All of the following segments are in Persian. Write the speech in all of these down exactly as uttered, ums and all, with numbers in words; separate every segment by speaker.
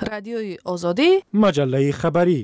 Speaker 1: رادیوی آزادی،
Speaker 2: مجله خبری.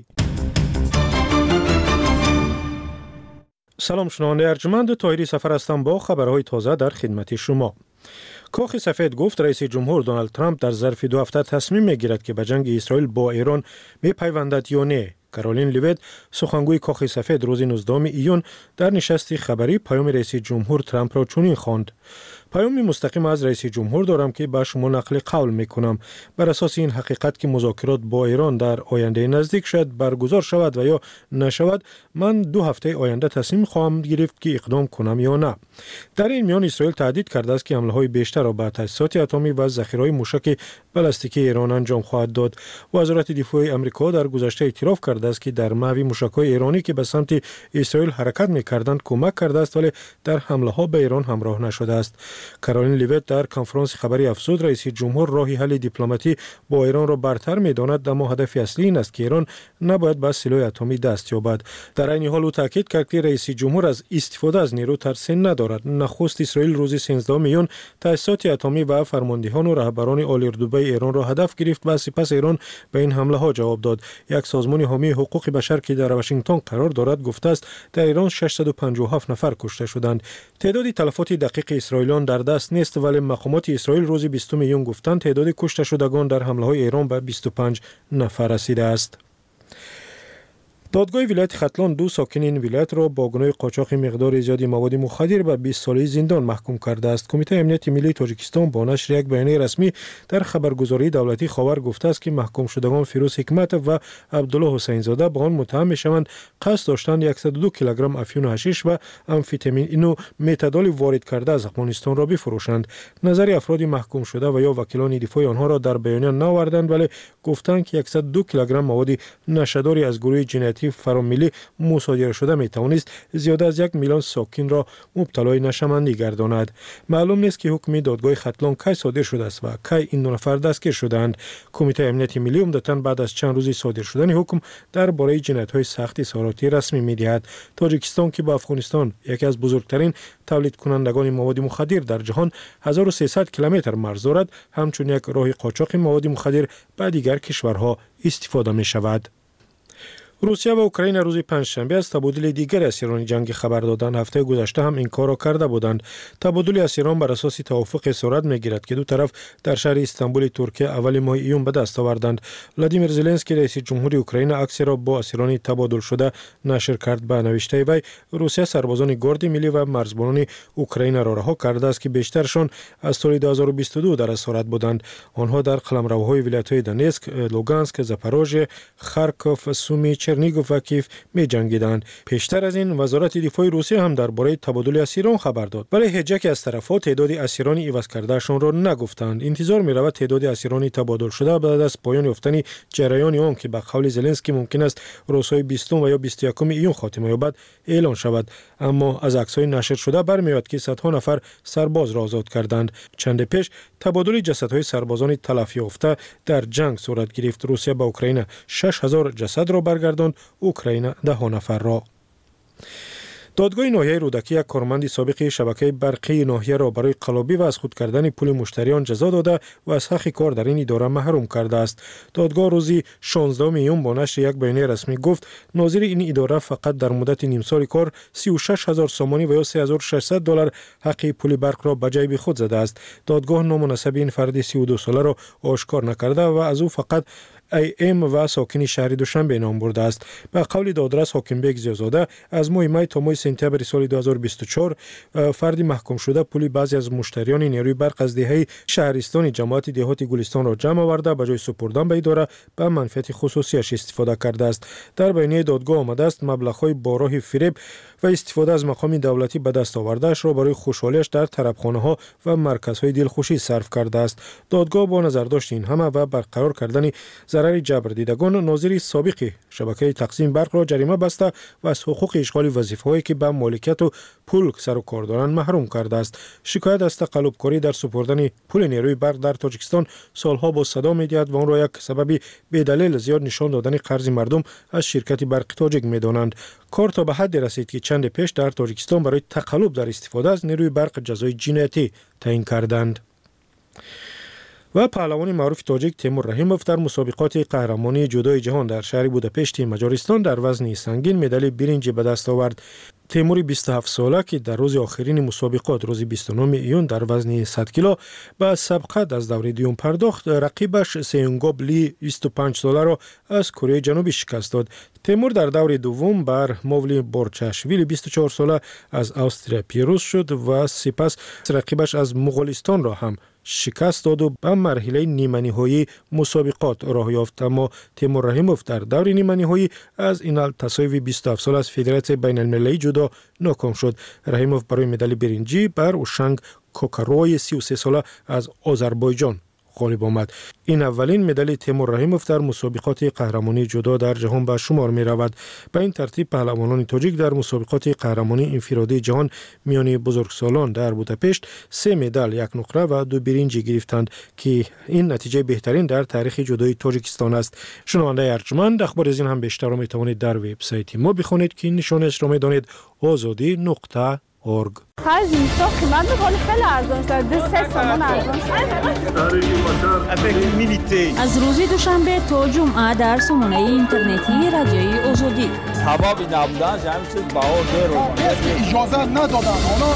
Speaker 2: سلام شنونده ارجمند، طاهری سفر هستم با خبرهای تازه در خدمت شما. کاخ سفید گفت رئیس جمهور دونالد ترامپ در ظرف دو هفته تصمیم میگیرد که به جنگ اسرائیل با ایران میپیوندد یا نه. کارولین لیویت سخنگوی کاخ سفید روز نوزدهم ایون در نشست خبری پیام رئیس جمهور ترامپ را چنین خواند: پیامی مستقیم از رئیس جمهور دارم که به شما نقل قول میکنم. بر اساس این حقیقت که مذاکرات با ایران در آینده نزدیک شد برگزار شود و یا نشود، من دو هفته آینده تصمیم خواهم گرفت که اقدام کنم یا نه. در این میان اسرائیل تهدید کرده است که حمله های بیشتر را به تاسیسات اتمی و ذخیره‌های موشک بالستیکی ایران انجام خواهد داد. وزارت دفاع آمریکا در گذشته اعتراف کرده است که در محو موشک‌های ایرانی که به سمت اسرائیل حرکت می‌کردند کمک کرده است، ولی در حمله‌ها به ایران همراه نشده است. کارولین لیویت در کنفرانس خبری افزود رئیس جمهور راهی حل دیپلماتی با ایران را برتر می‌داند، اما هدف اصلی این است که ایران نباید به سلاح اتمی دست یابد. در این حال او تاکید کرد که رئیس جمهور از استفاده از نیرو ترسی ندارد. نخست اسرائیل روز سیزدهم ایون تاسیسات اتمی و فرماندهان و رهبران اردوگاه ایران را هدف گرفت و سپس ایران به این حمله ها جواب داد. یک سازمان حامی حقوق بشر که در واشنگتن قرار دارد گفته است در ایران ششصد و پنجاه و هفت نفر کشته شدند. تعداد تلفات دقیق اسرائیلیان در دست نیست، ولی مقامات اسرائیل روز بیستم ایون گفتند تعداد کشته شدگان در حمله های ایران به بیست و پنج نفر رسیده است. دادگاه ولایت ختلان دو ساکن این ولایت را با گناه قاچاق مقدار زیادی مواد مخدر به بیست ساله زندان محکوم کرده است. کمیته امنیت ملی تاجیکستان با نشر یک بیانیه رسمی در خبرگزاری دولتی خبر گفته است که محکوم شدگان فیروز حکمت و عبدالله حسین زاده به آن متهم میشوند قصد داشتند صد و دو کیلوگرم افیون و حشیش و امفتامین اینو متادول وارد کرده از افغانستان را بفروشند. نظر افراد محکوم شده و یا وکیلان دفاع آنها را در بیانیه نآوردند، ولی گفتند که صد و دو کیلوگرم مواد نشاداری از گروه جنایتی فراملی مصادره شده می توانست زیاده از یک میلیون ساکن را مبتلای نشمندی گرداند. معلوم نیست که حکم دادگاه ختلان کی صادر شده است و کی این دو نفر دستگیر شدند. کمیته امنیت ملی عمدتاً بعد از چند روزی صادر شدن حکم درباره جنایت‌های سخت اظهاراتی رسمی می‌دهد. تاجیکستان که با افغانستان یکی از بزرگترین تولید کنندگان مواد مخدر در جهان هزار و سیصد کیلومتر مرز دارد، همچون یک راه قاچاق مواد مخدر به دیگر کشورها استفاده می‌شود. روسیه و اوکراین روز پنجشنبه از تبادل دیگر اسیران جنگی خبر دادند. هفته گذشته هم این کار را کرده بودند. تبادل اسیران بر اساس توافق صورت میگیرد که دو طرف در شهر استانبول ترکیه اول ماه ایون به دست آوردند. ولادیمیر زلنسکی رئیس جمهوری اوکراین عکسی را با اسیران تبادل شده نشر کرد. به نوشته وی روسیه سربازان گارد ملی و مرزبانان اوکراین را رها کرده است که بیشترشان از سال دو هزار و بیست و دو در اسارت بودند. آنها در قلمروهای ولایت‌های دونتسک، لوگانسک، زاپاروژه، خارکوف، سومی، چرنیگوف و کیف می جنگیدند. پیشتر از این وزارت دفاع روسیه هم درباره تبادل اسیران خبر داد، ولی هیچ یک از طرف‌ها تعداد اسیران عوض کردهشان را نگفتند. انتظار می رود تعداد اسیران تبادل شده بعد از پایان یافتن جریان آن که به قول زلنسکی ممکن است روزهای بیستم و یا بیست و یکم ایون خاتمه یابد اعلان شود، اما از عکس‌های نشر شده برمی‌آید که صدها نفر سرباز را آزاد کردند. چند پیش تبادل جسدهای سربازان تلف یافته در جنگ صورت گرفت. روسیه به اوکراین شش هزار جسد را برگرداند، اوکراین ده نفر را. دادگاه ناحیه رودکی یک کارمند سابق شبکه برقی ناحیه را برای قلابی و از خود کردن پول مشتریان جزا داده و از حق کار در این اداره محروم کرده است. دادگاه روز شانزدهم ایون با نشر یک بیانیه رسمی گفت ناظر این اداره فقط در مدت نیم سال کار سی و شش هزار سامانی و یا سه هزار و ششصد دلار حق پول برق را به جیب خود زده است. دادگاه نامناسب این فرد سی و دو ساله را آشکار نکرده و از او فقط ای ام و ساکن شهر دوشنبه نام برده است. به قول دادرس حاکم بیگ زیازاده از ماه می تا ماه سپتامبر سال دو هزار و بیست و چهار فردی محکوم شده پولی بعضی از مشتریان نیروی برق از دهه شهرستان جماعت دهات گلستان را جمع آورده به جای سپردن به اداره به منفعت خصوصیش استفاده کرده است. در بیانیه دادگاه آمده است مبلغ‌های با راه فریب و استفاده از مقام دولتی به دست آوردهش را برای خوشحالیش در طربخانه‌ها و مرکزهای دلخوشی صرف کرده است. دادگاه با نظر داشت این همه و برقرار کردن ضرر جبر دیدگان ناظر سابق شبکه تقسیم برق را جریمه بسته و از حقوق اشغال وظیفه‌هایی که به مالکیت و پول سر و کار دارند محروم کرده است. شکایت از تقلبکاری در سپردن پول نیروی برق در تاجیکستان سالها با صدا می‌دهد و آن را یک سبب بی‌دلیل زیاد نشان دادن قرض مردم از شرکت برق تاجیک می‌دانند. کار تا به حد رسید که چند پیش در تاجیکستان برای تقلب در استفاده از نیروی برق جزای جنایتی تعیین کردند. و پهلوان معروف تاجیک تیمور رحیموف در مسابقات قهرمانی جودوی جهان در شهر بوداپشت مجارستان در وزن سنگین مدال برنج به دست آورد. تیمور بیست و هفت ساله که در روز آخرین مسابقات روز بیست و نهم ایون در وزن صد کیلو به سبقت از دور دوم پرداخت، رقیبش سیونگوب لی بیست و پنج ساله را از کره جنوبی شکست داد. تیمور در دور دوم بر مولی بورچاشویلی بیست و چهار ساله از استرالیا پیروز شد و سپس رقیبش از مغولستان را هم شکست داد و به مرحله نیمه نهایی مسابقات راه یافت. اما تیمور رحیموف در دور نیمه نهایی از اینال تساوی بیست و هفت ساله از فدراسیون بین المللی جودو ناکام شد. رحیموف برای مدال برنجی بر اوشنگ کوکاروی سی و سه ساله از آذربایجان غالب آمد. این اولین مدال تیمور رحیموف در مسابقات قهرمانی جودو در جهان به شمار می رود. به این ترتیب پهلوانان تاجیک در مسابقات قهرمانی انفرادی جهان میان بزرگسالان در بوداپشت سه مدال، یک نقره و دو برنج گرفتند که این نتیجه بهترین در تاریخ جودوی تاجیکستان است. شنونده ارجمند، اخبار از این هم بیشتر را می توانید در وبسایت ما بخوانید که نشانش را می دانید آزادی نقطه اورگ.
Speaker 1: خرج اینستا قیمت می‌کنه خیلی ارزان شده، سه تومان ارزان شده.
Speaker 3: از روز دوشنبه تا جمعه در سامانه اینترنتی رادیوی آزادی.
Speaker 4: حبابی نبودن همین چیز بهار داره.
Speaker 5: اجازه ندادن.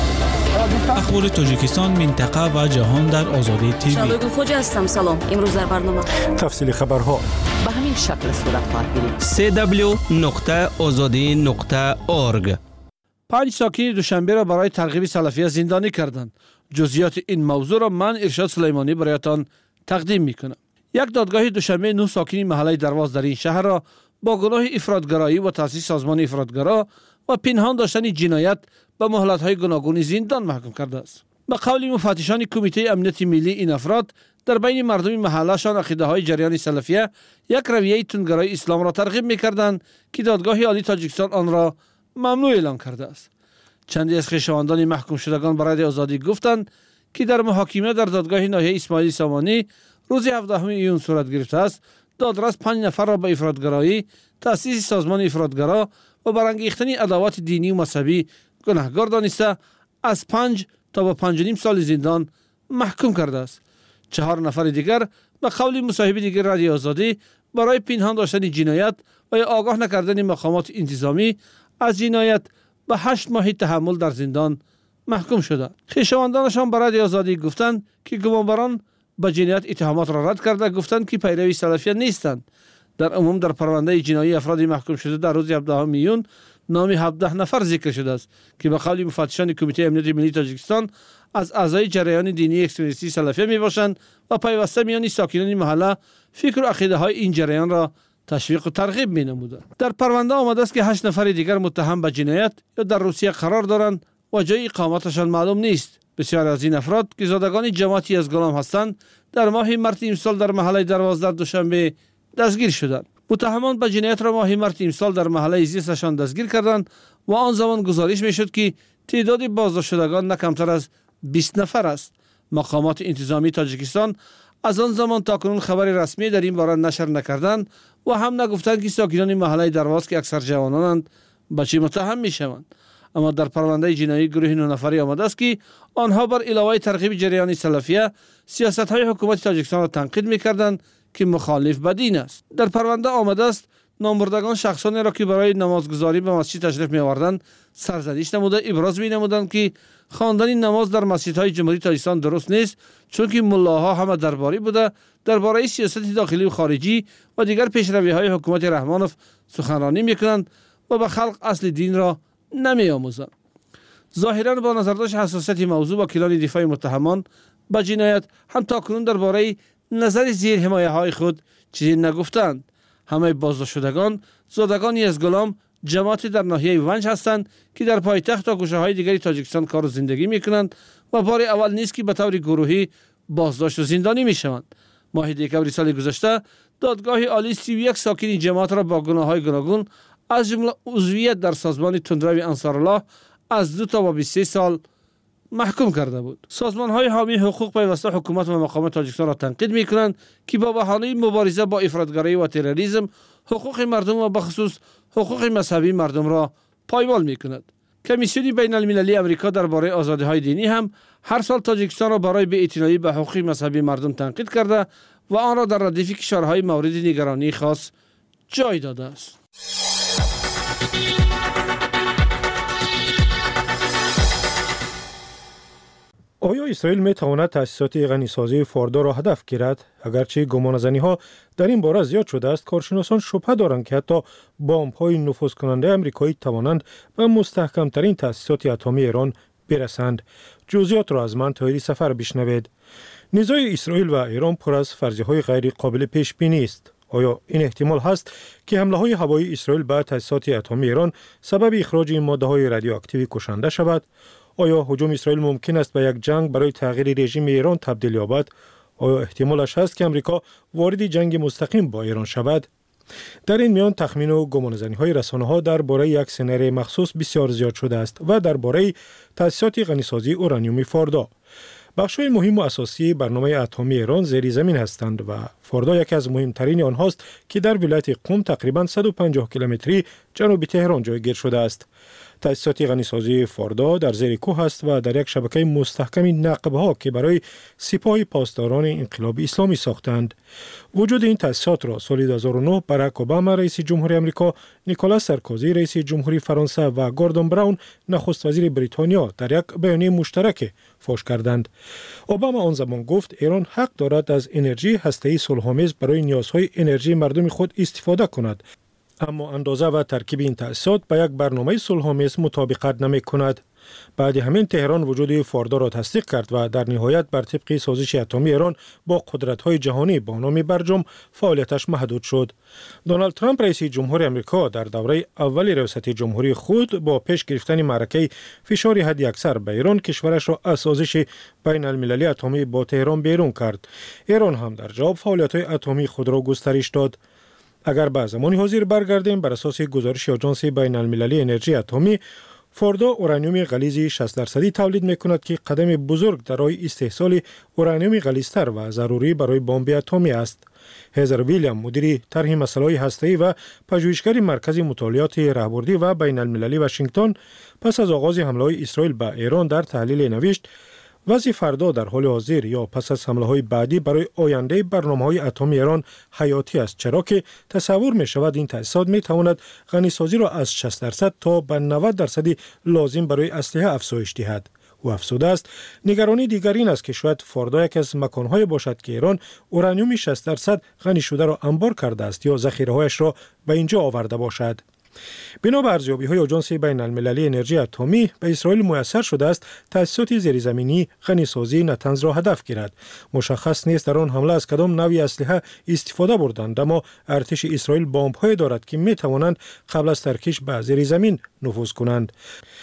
Speaker 6: اخبار تاجیکستان، منطقه و جهان در آزادی تیوی.
Speaker 3: شبگل خوج هستم. سلام. امروز در برنامه
Speaker 2: تفصیل خبرها
Speaker 7: به همین شکل صورت خواهد گرفت.
Speaker 8: دبلیو دبلیو دبلیو نقطه آزادی نقطه اورگ.
Speaker 9: پنج ساکن دوشنبه را برای ترغیب سلفیه زندانی کردند. جزئیات این موضوع را من ارشاد سلیمانی برایتان تقدیم میکنم. یک دادگاه دوشنبه نه ساکن محله درواز در این شهر را با گناه افراطگرایی و تأسیس سازمان افراطگرا و پنهان داشتن جنایت به مهلت‌های گوناگون زندان محکوم کرده است. به قول مفتشان کمیته امنیت ملی، این افراد در بین مردم محلهشان عقیده‌های جریان سلفیه یک رویه تندگرای اسلام را ترغیب می‌کردند که دادگاه عالی تاجیکستان آن را ممنوع اعلام کرده است. چندی از خویشاوندان محکوم شدگان برای آزادی گفتند که در محاکمه در دادگاه ناحیه اسماعیل سامانی روز هفدهم ایون صورت گرفته است. دادرس پنج نفر را به افراطگرایی، تأسیس سازمان افراطگرا و برانگیختن عداوت دینی و مذهبی گناهکار دانسته از پنج تا به پنج و نیم سال زندان محکوم کرده است. چهار نفر دیگر به قول مصاحب دیگر رادیو آزادی برای پنهان داشتن جنایت و یا آگاه نکردن مقامات انتظامی از جنایت به هشت ماه تحمل در زندان محکوم شدند. خویشاوندانشان برای آزادی گفتند که گمانبران به جنایت اتهامات را رد کرده گفتند که پیروی سلفیه نیستند. در عموم در پرونده جنایی افراد محکوم شده در روز هفدهم ایون نام هفده نفر ذکر شده است که به قول مفتشان کمیته امنیت ملی تاجیکستان از اعضای جریان دینی اکستریمیستی سلفیه میباشند و پیوسته میان ساکنان محله فکر و عقیده های این جریان را تشویق و ترغیب می‌نمودند. در پرونده آمده است که هشت نفر دیگر متهم به جنایت یا در روسیه قرار دارند و جای اقامتشان معلوم نیست. بسیار از این افراد که زادگان جماعتی از گلام هستند در ماه مارس امسال در محله درواز در دوشنبه دستگیر شدند. متهمان به جنایت را ماه مارس امسال در محله زیستشان دستگیر کردند و آن زمان گزارش میشد که تعداد بازداشت شدگان نه کمتر از بیست نفر است. مقامات انتظامی تاجیکستان از آن زمان تا کنون خبر رسمی در این باره نشر نکردند و هم نگفتند که ساکنان محله درواز که اکثر جوانانند به چه متهم میشوند. اما در پرونده جنایی گروه نه نفری آمده است که آنها بر علاوه ترغیب جریان سلفیه سیاست‌های حکومت تاجیکستان را تنقید می‌کردند که مخالف به دین است. در پرونده آمده است نامبردگان شخصانی را که برای نمازگزاری به مسجد تشریف می‌آوردند سرزنش نموده ابراز می‌نمودند که خواندن نماز در مسجدهای جمهوری تاجیکستان درست نیست، چون که ملاها همه درباری بوده درباره سیاست داخلی و خارجی و دیگر پیشروی‌های حکومت رحمانوف سخنرانی می‌کنند و به خلق اصل دین را نمی‌آموزند. ظاهراً با نظر داشت حساسیت موضوع وکیلان دفاع متهمان به جنایت هم تاکنون درباره نظر زیر حمایه های خود چیزی نگفتند. همه بازداشت شدگان زادگانی از گلام جماعتی در ناحیه ونج هستند که در پایتخت و گوشه های دیگری تاجیکستان کار و زندگی میکنند و بار اول نیست که به طور گروهی بازداشت و زندانی میشوند. ماه دکمبر سال گذشته دادگاه عالی سی و یک ساکن جماعت را با گناه‌های گوناگون از جمله عضویت در سازمان تندروی انصارالله از دو تا به بیست و سه سال محکوم کرده بود. سازمان‌های حامی حقوق پیوسته حکومت و مقامات تاجیکستان را تنقید می‌کنند که با بهانه مبارزه با افراطگرایی و تروریسم حقوق مردم و بخصوص حقوق مذهبی مردم را پایمال می‌کند. کمیسیون بین المللی امریکا درباره آزادی‌های دینی هم هر سال تاجیکستان را برای بی‌اعتنایی به حقوق مذهبی مردم تنقید کرده و آن را در ردیف کشورهای مورد نگرانی خاص جای داده است.
Speaker 2: آیا اسرائیل می تواند تأسیسات غنیسازی فوردو را هدف گیرد؟ اگرچه گمانه‌زنی‌ها در این باره زیاد شده است، کارشناسان شبهه دارند که حتی بمب‌های نفوذ کننده آمریکایی توانند به مستحکم‌ترین تأسیسات اتمی ایران برسند. جزئیات را از من طاهری سفر بشنوید. نزاع اسرائیل و ایران پر از فرضیه‌های غیر قابل پیش بینی است. آیا این احتمال هست که حمله‌های هوایی اسرائیل به تأسیسات اتمی ایران سبب اخراج ماده‌های رادیواکتیو کشنده شود؟ آیا هجوم اسرائیل ممکن است به یک جنگ برای تغییر رژیم ایران تبدیل یابد؟ آیا احتمالش هست که امریکا وارد جنگ مستقیم با ایران شود؟ در این میان تخمین و گمانه‌زنی‌های رسانه‌ها درباره یک سناریوی مخصوص بسیار زیاد شده است و درباره تأسیسات غنیسازی اورانیوم فوردو. بخش‌های مهم و اساسی برنامه اتمی ایران زیر زمین هستند و فوردو یکی از مهمترین آنهاست که در ولایت قم تقریباً صد و پنجاه کیلومتری جنوب تهران جایگیر شده است. تأسیسات غنیسازی فوردو در زیر کوه است و در یک شبکه مستحکم نقب‌ها که برای سپاه پاسداران انقلاب اسلامی ساختند. وجود این تأسیسات را سال دو هزار و نه باراک اوباما رئیس جمهوری آمریکا، نیکولاس سارکوزی رئیس جمهوری فرانسه و گوردون براون نخست وزیر بریتانیا در یک بیانیه مشترک فاش کردند. اوباما آن زمان گفت ایران حق دارد از انرژی هسته‌ای صلح‌آمیز برای نیازهای انرژی مردم خود استفاده کند، اما اندازه و ترکیب این تأسیسات با یک برنامه صلح‌آمیز مطابقت نمی کند. بعد همین تهران وجود فوردو را تصدیق کرد و در نهایت بر طبق سازش اتمی ایران با قدرت‌های جهانی با نام برجام فعالیتش محدود شد. دونالد ترامپ رئیس جمهور آمریکا در دوره اول ریاست جمهوری خود با پیش گرفتن معرکه فشار حداکثر به ایران کشورش را از سازش بین المللی اتمی با تهران بیرون کرد. ایران هم در جواب فعالیت‌های اتمی خود را گسترش داد. اگر به زمان حاضر برگردیم، بر اساس گزارش آژانس بین المللی انرژی اتمی، فوردو اورانیوم غلیظ شصت درصدی تولید می‌کند که قدم بزرگ در راه استحصال اورانیوم غلیظتر و ضروری برای بمب اتمی است. هزر ویلیام، مدیر طرح مسائل هسته‌ای و پژوهشگر مرکز مطالعات راهبردی و بین المللی واشنگتن، پس از آغاز حمله‌های اسرائیل به ایران در تحلیل نوشت: وضع فردا در حال حاضر یا پس از حمله‌های بعدی برای آینده برنامه‌های اتمی ایران حیاتی است، چرا که تصور می‌شود این تأسیسات می‌تواند غنیسازی را از شصت درصد تا به نود درصد لازم برای اسلحه افزایش دهد. او افزوده است نگرانی دیگر این است که شاید فوردو یک از مکان‌های باشد که ایران اورانیوم شصت درصد غنی شده را انبار کرده است یا ذخیره‌هایش را به اینجا آورده باشد. بنا به ارزیابی‌های آژانس بین المللی انرژی اتمی، به اسرائیل میسر شده است تأسیسات زیرزمینی غنیسازی نتنز را هدف گیرد. مشخص نیست در آن حمله از کدام نوعی اسلحه استفاده بردند، اما ارتش اسرائیل بمب‌هایی دارد که می‌توانند قبل از ترکیش به زیرزمین نفوذ کنند.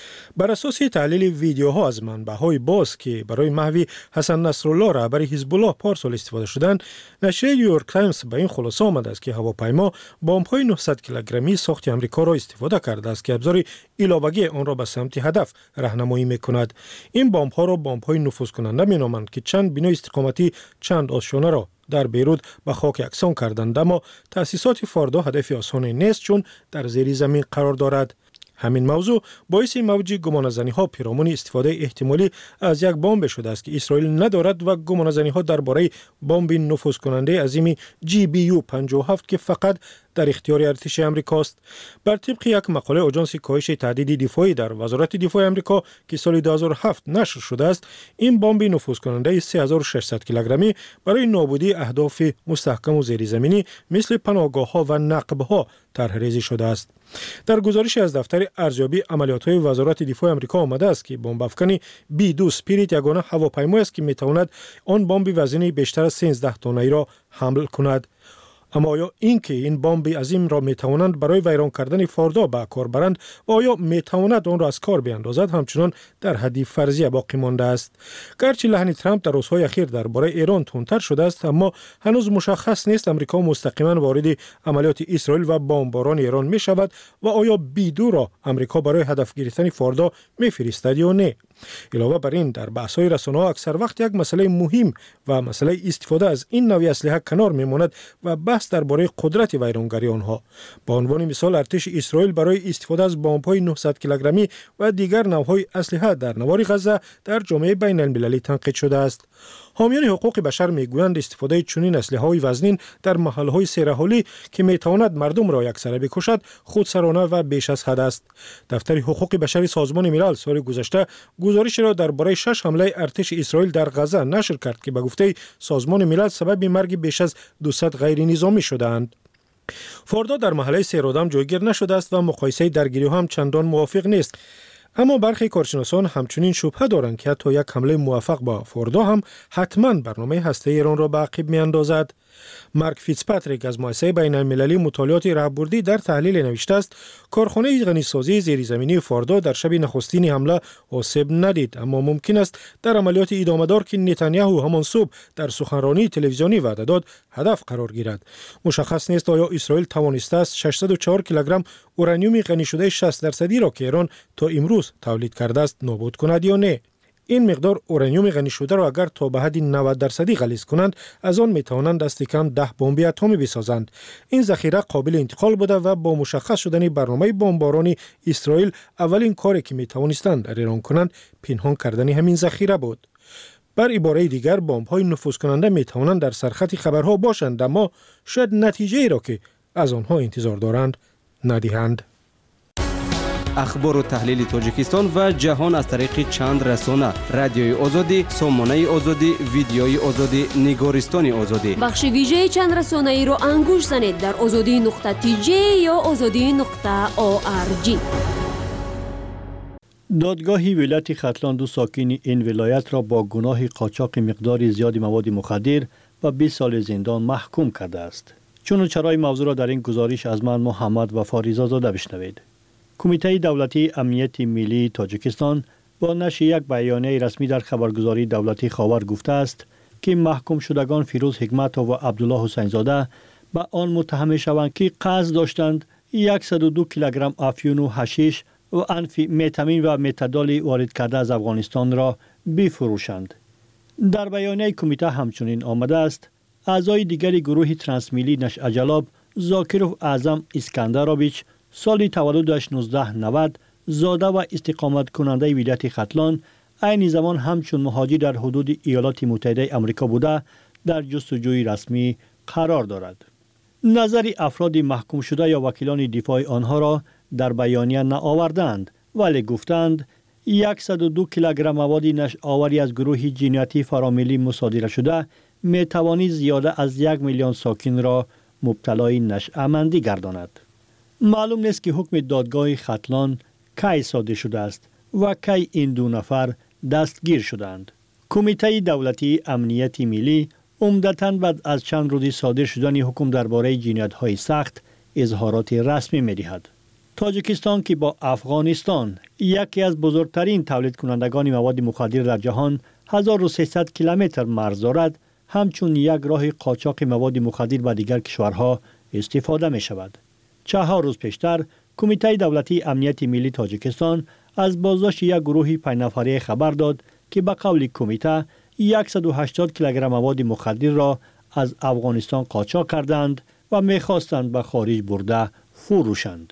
Speaker 2: بر اساس تحلیل ویدیوها از منبع‌های باز که برای محو حسن نصرالله رهبر حزب الله پارسال استفاده شدند، نشریه نیویورک تایمز به این خلاصه آمده است که هواپیما بمب‌های نهصد کیلوگرمی ساخت آمریکا را استفاده کرده است که ابزار علاوه‌ای آن را به سمت هدف راهنمایی می‌کند. این بمب‌ها را بمب‌های نفوذ کننده می‌نامند که چند بنا استقامتی چند آشیانه را در بیروت به خاک یکسان کردند، اما تأسیسات فوردو هدف آسانی نیست چون در زیر زمین قرار دارد. همین موضوع باعث موج گمانه‌زنی‌ها پیرامون استفاده احتمالی از یک بمب شده است که اسرائیل ندارد و گمانه‌زنی‌ها درباره بمب نفوذ کننده عظیم جی بی یو پنجاه و هفت که فقط در اختیار ارتش آمریکاست. بر طبق یک مقاله آژانس کاهش تهدید دفاعی در وزارت دفاع آمریکا که سال دو هزار و هفت نشر شده است، این بمب نفوذ کننده سه هزار و ششصد کیلوگرمی برای نابودی اهداف مستحکم و زیرزمینی مثل پناهگاه‌ها و نقب‌ها طرح‌ریزی شده است. در گزارشی از دفتر ارزیابی عملیات‌های وزارت دفاع آمریکا آمده است که بمب افکن بی دو سپیریت یگانه هواپیمایی است که می‌تواند آن بمب وزنی بیشتر از سیزده تنه‌ای را حمل کند. اما آیا اینکه این بمب عظیم را میتوانند برای ویران کردن فوردو به کار برند و آیا میتواند آن را از کار بیاندازد همچنان در حد فرضیه باقی مانده است. گرچه لحن ترامپ در روزهای اخیر درباره ایران تندتر شده است، اما هنوز مشخص نیست امریکا مستقیما وارد عملیات اسرائیل و بمباران ایران می شود و آیا بی دو را امریکا برای هدف گرفتن فوردو میفرستد یا نه. علاوه بر این در بحث‌های رسانه‌ها اکثر وقت یک مسئله مهم و مسئله استفاده از این نوع اسلحه کنار میماند و بحث درباره قدرت ویرانگری آنها. با عنوان مثال ارتش اسرائیل برای استفاده از بمب‌های نهصد کیلوگرمی و دیگر نوع‌های اسلحه در نوار غزه در جامعه بین المللی تنقید شده است. حامیان حقوق بشر میگویند استفاده چنین اسلحه‌های وزنین در محل‌های سیرحالی که میتواند مردم را یکسره بکشد خودسرانه و بیش از حد است. دفتر حقوق بشر سازمان ملل سال گذشته گزارش را درباره شش حمله ارتش اسرائیل در غزه نشر کرد که به گفته سازمان ملل سبب مرگ بیش از دویست غیر نظامی شدند. فوردا در محله سیرادم جایگیر نشده است و مقایسه درگیری هم چندان موافق نیست. اما برخی کارشناسان همچنین شبهه دارند که حتی یک حمله موفق با فوردا هم حتما برنامه هسته ایران را به عقب میاندازد. مارک فیتزپاتریک از مؤسسه بین المللی مطالعات راهبردی در تحلیل نوشته است کارخانه غنیسازی زیرزمینی فوردا در شب نخستین حمله آسیب ندید، اما ممکن است در عملیات ادامه‌دار که نتانیاهو همان صبح در سخنرانی تلویزیونی وعده داد هدف قرار گیرد. مشخص نیست آیا اسرائیل توانسته است ششصد و چهار کیلوگرم اورانیوم غنی شده شصت درصدی را که ایران تا امروز تولید کرده است نابود کند یا نه. این مقدار اورانیوم غنی شده را اگر تا به حد نود درصدی غلیظ کنند از آن می توانند دست کم ده بمب اتمی بسازند. این ذخیره قابل انتقال بوده و با مشخص شدن برنامه بمبارانی اسرائیل اولین کاری که می توانستند در ایران کنند پنهان کردن همین ذخیره بود. بر عباره دیگر بمب‌های نفوذ کننده می توانند در سرخط خبرها باشند اما شاید نتیجه ای را که از آنها انتظار دارند ندهند.
Speaker 8: اخبار و تحلیل تاجیکستان و جهان از طریق چند رسانه: رادیوی آزادی، سامانه آزادی، ویدیوی آزادی، نگارستان آزادی.
Speaker 5: بخش ویژه چند رسانه ای را انگوش زنید در آزادی نقطه تی جی یا آزادی نقطه او آر جی.
Speaker 10: دادگاه ولایت ختلان دو ساکن این ولایت را با گناه قاچاق مقدار زیادی مواد مخدر و بیست سال زندان محکوم کرده است. چون و چرای موضوع را در این گزارش از من محمد وفا رضازاده بشنوید. کمیته دولتی امنیت ملی تاجیکستان با نشر یک بیانیه رسمی در خبرگزاری دولتی خاور گفته است که محکوم شدگان فیروز حکمت و عبدالله حسین زاده به آن متهم شوند که قصد داشتند صد و دو کیلوگرم افیون و حشیش و انفی متامین و متادول وارد کرده از افغانستان را بفروشند. در بیانیه کمیته همچنین آمده است اعضای دیگری گروه ترانسمیلی نشعجلاب زاکروف اعظم اسکندرابیچ سالی تولدش نوزده نود زاده و استقامت کننده ولایت ختلان عین زمان همچون مهاجر در حدود ایالات متحده آمریکا بوده در جستجوی رسمی قرار دارد. نظر افراد محکوم شده یا وکیلان دفاع آنها را در بیانیه نآوردند ولی گفتند صد و دو کیلوگرم مواد نشء آوری از گروه جنایتی فراملی مصادره شده می توانید زیاده از یک میلیون ساکن را مبتلای نشأه‌مندی گرداند. معلوم نیست که حکم دادگاه ختلان کی صادر شده است و کی این دو نفر دستگیر شدند. کمیته دولتی امنیت ملی عمدتاً بعد از چند روزی صادر شدن حکم درباره جنایت‌های سخت اظهارات رسمی می‌دهد. تاجیکستان که با افغانستان یکی از بزرگترین تولید کنندگان مواد مخدر در جهان هزار و سیصد کیلومتر مرز دارد، همچون یک راه قاچاق مواد مخدر به دیگر کشورها استفاده می‌شود. چهار روز پیشتر کمیته دولتی امنیت ملی تاجیکستان از بازداشت یک گروه پنج نفره خبر داد که به قول کمیته صد و هشتاد کیلوگرم مواد مخدر را از افغانستان قاچاق کردند و می‌خواستند به خارج برده فروشند.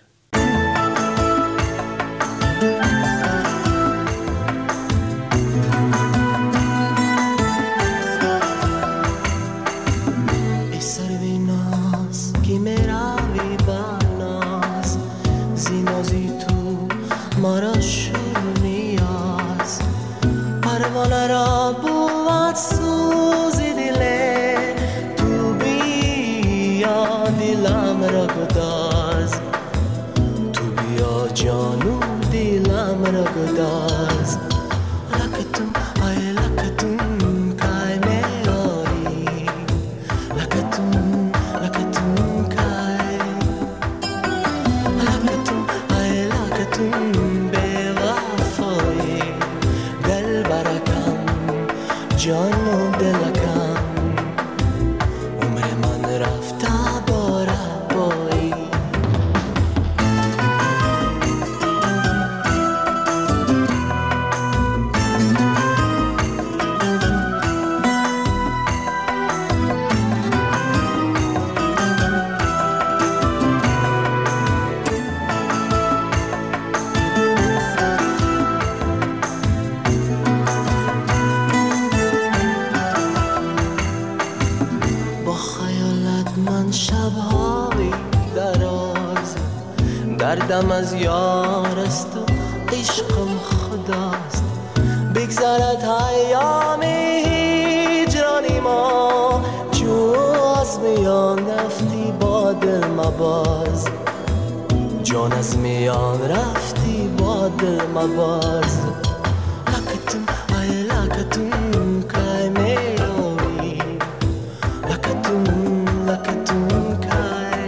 Speaker 11: دردم از یار است و عشقم خداست. بگذرد ایام هجرانی ما، جو از میان رفتی با دل مباز. جان از میان رفتی با دل مباز. لکتون ای لکتون کای میروی، لکتون لکتون کای،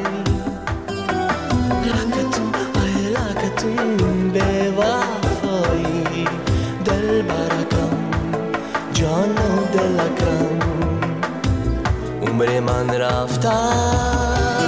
Speaker 11: لکتون ای لکتون به وفایی. دل برکم جان و دلکم، عمر من رفتم.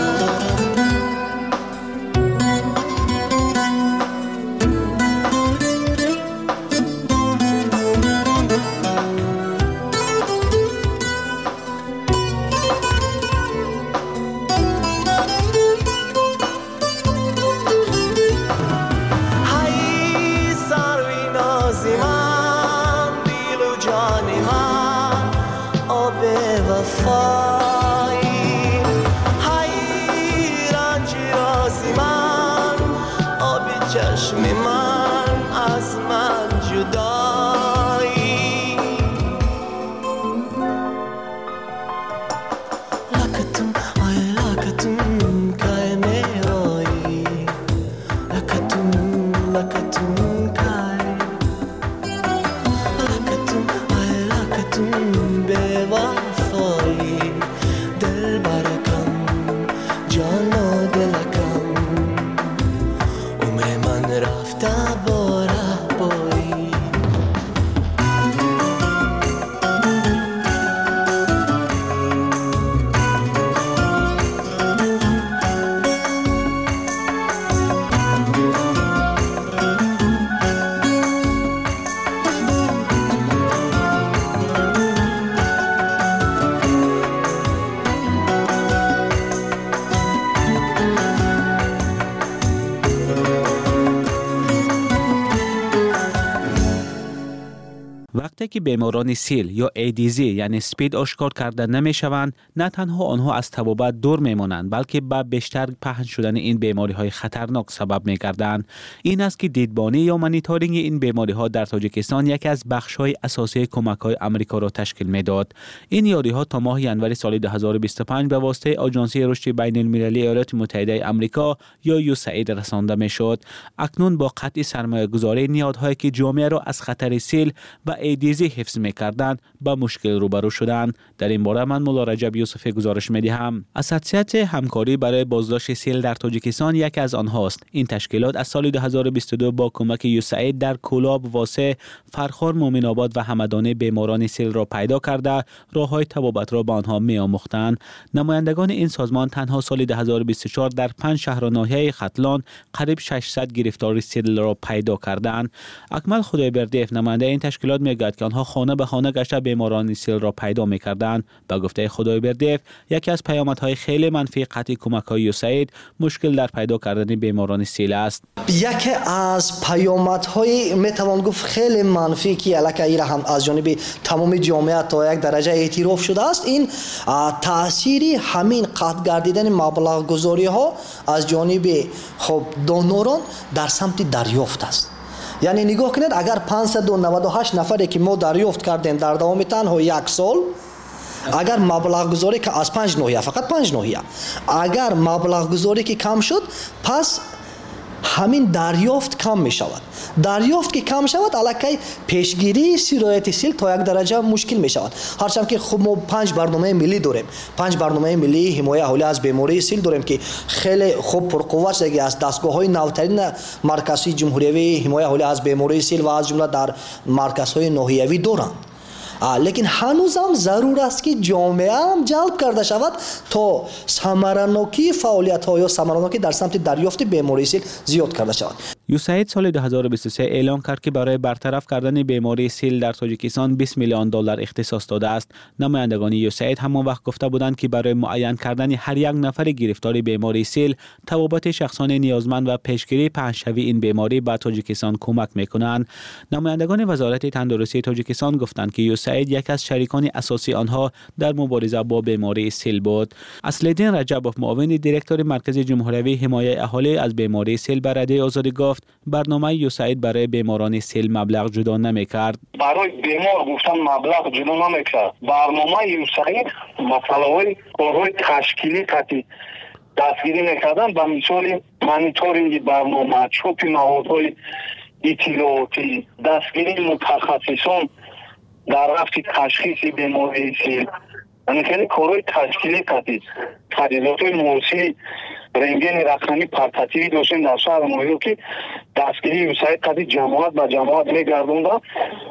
Speaker 12: وقتی که بیماران سیل یا ایدیزی یعنی اسپید آشکار کرده نمی شوند، نه تنها آنها از طبابت دور می مانند بلکه به بیشتر پهن شدن این بیماری های خطرناک سبب می گردند. این است که دیدبانی یا مانیتورینگ این بیماری ها در تاجیکستان یکی از بخش های اساسی کمک های آمریکا را تشکیل می داد. این یاری ها تا ماه ژانویه سال دو هزار و بیست و پنج به واسطه آژانسی رشد بین المللی ایالات متحده آمریکا یا یوساید رسانده می شد. اکنون با قطع سرمایه گذاری نهادهایی که جامعه را از خطر سیل و ایدیزی حفظ می‌کردند با مشکل روبرو شدند. در این باره من مولا رجب یوسفی گزارش می‌دهم. اساسیت همکاری برای بازداشت سیل در تاجیکستان یکی از آنهاست. این تشکیلات از سال دو هزار و بیست و دو با کمک یوساید در کولاب، واسه، فرخار، مومن آباد و همدان بیماران سیل را پیدا کرده راه‌های طبابت را به آنها می‌آموختند. نمایندگان این سازمان تنها سال دو هزار و بیست و چهار در پنج شهر و ناحیه ختلان قریب ششصد گرفتاری سیل را پیدا کردند. اکمل خدایبردیف نماینده این تشکیلات میگوید که آنها خانه به خانه گشته بیماران سیل را پیدا می‌کردند. به گفته خدایبردیف یکی از پیامدهای خیلی منفی قطع کمک‌های یوساید مشکل در پیدا کردن بیماران سیل است.
Speaker 13: یکی از پیامدهای میتوان گفت خیلی منفی که الکی ایرا هم از جانب تمام جامعه تا یک درجه اعتراف شده است، این تأثیری همین قطع گردیدن مبلغ گذاری ها از جانب خب دونوران در سمت دریافت است. یعنی نگاه کنید اگر پانصد و نود و هشت نفری که ما دریافت کردیم در دوام تنها یک سال، اگر مبلغ گذاری که از پنج ناحیه فقط پنج ناحیه اگر مبلغ گذاری که کم شد، پس همین دریافت کم می شود. دریافت که کم شود الکی پیشگیری سرایت سیل تا یک درجه مشکل می شود. هرچند که خب ما پنج برنامه ملی داریم، پنج برنامه ملی حمایت اهالی از بیماری سیل داریم که خیلی خوب پرقوت شده از دستگاه های نوترین مرکزی جمهوری حمایت اهالی از بیماری سیل و از جمله در مرکز های ناحیوی دارند. لیکن هنوز هم ضرور است که جامعه هم جلب کرده شود تا ثمره‌ناکی فعالیت ها یا ثمره‌ناکی در سمت دریافت بیماری سیل زیاد کرده شود.
Speaker 12: یوساید سال دو هزار و بیست و سه اعلام کرد که برای برطرف کردن بیماری سیل در تاجیکستان بیست میلیون دلار اختصاص داده است. نمایندگان یوساید همان وقت گفته بودند که برای معین کردن هر یک نفر گرفتار بیماری سیل، طبابت شخصان نیازمند و پیشگیری پهن‌شوی این بیماری به تاجیکستان کمک می‌کنند. نمایندگان وزارت تندرستی تاجیکستان گفتند که یوساید یوسعید یک از شریکان اساسی آنها در مبارزه با بیماری سیل بود. اصلالدین رجبوف، معاون دیرکتور مرکز جمهوری حمایت اهالی از بیماری سیل به رادیوی آزادی گفت برنامه یوسعید برای بیماران سیل مبلغ جدا نمی‌کرد.
Speaker 14: برای بیمار گفتن مبلغ جدا نمی‌کرد. برنامه یوسعید مسائل کارهای تشکیلی قطعی دستگیری می‌کردن به مثال مانیتورینگ برنامه، چوپ نهادهای اطلاعاتی، دستگیری متخصصان در رفت تشخیص بیماری سیل، یعنی خیلی کارهای تشکیلی قطعی تجهیزات موسیقی رنگین رقمی پرتاتیوی داشتیم در شهر ما که دستگیری یوسعید قطعی جماعت به جماعت میگردوندن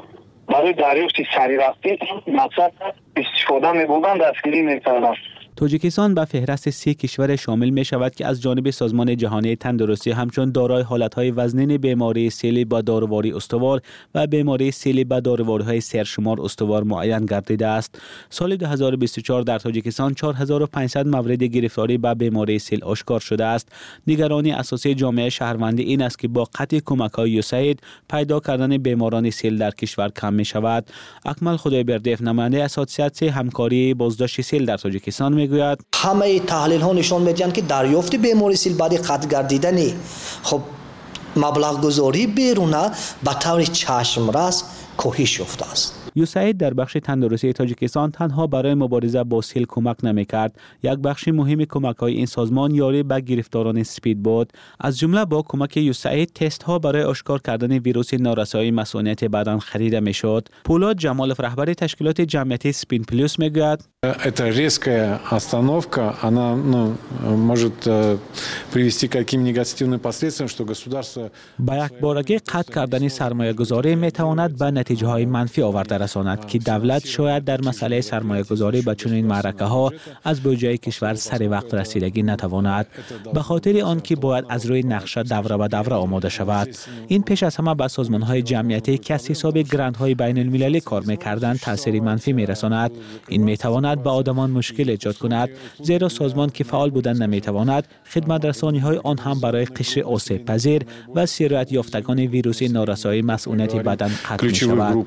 Speaker 14: برای دریافت سری رفتی مقصد استفاده میبودن دستگیری میکردن.
Speaker 12: تاجیکستان به فهرست سی کشور شامل می شود که از جانب سازمان جهانی تندرستی همچون دارای حالتهای وزنین بیماری سیل با دارواری استوار و بیماری سیل با داروارهای سرشمار استوار معین گردیده است. سال دو هزار و بیست و چهار در تاجیکستان چهار هزار و پانصد مورد گرفتاری به بیماری سیل آشکار شده است. نگرانی اساسی جامعه شهروندی این است که با قطع کمک‌های یوسعید پیدا کردن بیماران سیل در کشور کم می شود. اکمل خدایبردیف، نماینده اساسیت همکاری بازداشت سیل در تاجیکستان می گوید
Speaker 13: همه تحلیل ها نشان میدهند که دریافت بیماری سیل بعد قطع گردیدنی خب مبلغ گذاری بیرونه به طور چشم رس کاهش یافته است.
Speaker 12: یوسعید در بخش تندرستی تاجیکستان تنها برای مبارزه با سیل کمک نمی‌کرد. یک بخش مهم کمک‌های این سازمان یاری به گرفتاران سپید بود. از جمله با کمک یوسعید تست‌ها برای آشکار کردن ویروس نارسایی مسئولیت بدن خریده می‌شد. پولاد جمالوف، رهبر تشکیلات جمعیتی سپین پلوس میگوید
Speaker 15: эта резкая остановка она ну может привести к каким негативным последствиям что государство
Speaker 12: با یک بارگی قطع کردن سرمایه‌گذاری می‌تواند به نتیجه‌های منفی آورده رساند که دولت شاید در مسئله سرمایه‌گذاری به چنین معرکه‌ها از بودجه کشور سر وقت رسیدگی نتواند، به خاطر آنکه باید از روی نقشه دوره به دوره آماده شود. این پیش از همه به سازمان‌های جمعیتی که از حساب گرانت‌های بین‌المللی کار می‌کردند تأثیر منفی می‌رساند. این می‌تواند به آدمان مشکل ایجاد کند، زیرا سازمان که فعال بودن نمی‌تواند خدمت رسانی‌های آن هم برای قشر آسیب پذیر و سرایت یافتگان ویروس نارسایی مسئولیت بدن قطع می‌شود.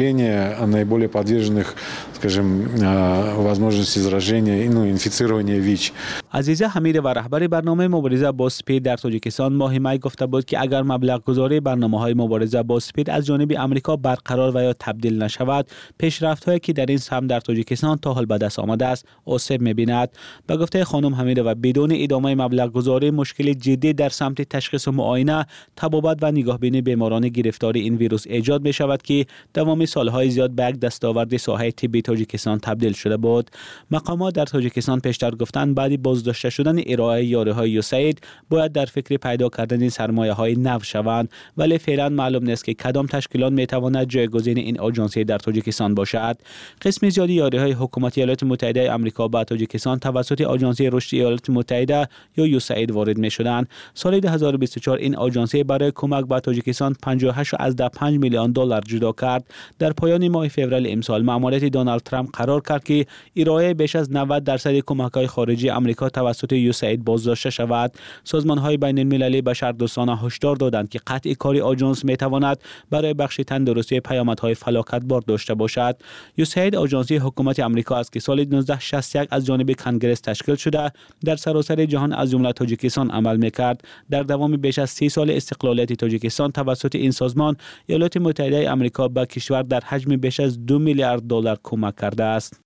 Speaker 15: наиболее подверженных, скажем, возможности заражения, ну, инфицирования ویچ.
Speaker 12: عزیزه حمید و رهبر برنامه مبارزه با سپید در تاجیکستان ماه می گفته بود که اگر مبلغ گذاری برنامه‌های مبارزه با سپید از جانب آمریکا برقرار و یا تبدیل نشود، پیشرفت‌هایی که در این سمت در تاجیکستان تا حال به دست آمده است آسیب می‌بیند. به گفته خانم حمیده و بدون ادامه مبلغ گذاری مشکل جدی در سمت تشخیص و معاینه، تبابت و نگاهبینی بیماران گرفتار این ویروس ایجاد می‌شود که تمام سال‌های زیاد به یک دستاورد ساحه طبی تاجیکستان تبدیل شده بود. مقامات در تاجیکستان پیشتر گفتند بعد بازداشته شدن ارائه یاری‌های یوسعید باید در فکر پیدا کردن سرمایه‌های نو شوند، ولی فعلا معلوم نیست که کدام تشکیلات می‌تواند جایگزین این آژانسی در تاجیکستان باشد. قسم زیادی یاری‌های حکومت ایالات متحده آمریکا به تاجیکستان توسط آژانسی رشد ایالات متحده یا یوسعید وارد می‌شدند. سال دو هزار و بیست و چهار این آژانسی برای کمک به تاجیکستان پنجاه و هشت ازده پنج میلیون دلار جدا کرد. در پایان ماه فوریه امسال مأموریت دونالد ترامپ قرار کرد که ارائه بیش از نود درصد کمک‌های خارجی آمریکا توسط یوسعید بازداشته شود. سازمان‌های بین‌المللی بشردوستانه هشدار دادند که قطع کاری آژانس می‌تواند برای بخش تندرستی پیامدهای فلاکتبار داشته باشد. یوسعید آژانسی حکومت آمریکا است که سال نوزده شصت و یک از جانب کنگره تشکیل شده در سراسر جهان از جمله تاجیکستان عمل می‌کرد. در دوام بیش از سی سال استقلالیت تاجیکستان توسط این سازمان ایالات متحده آمریکا به کشور در حجم بیش از دو میلیارد دلار کمک کرده است.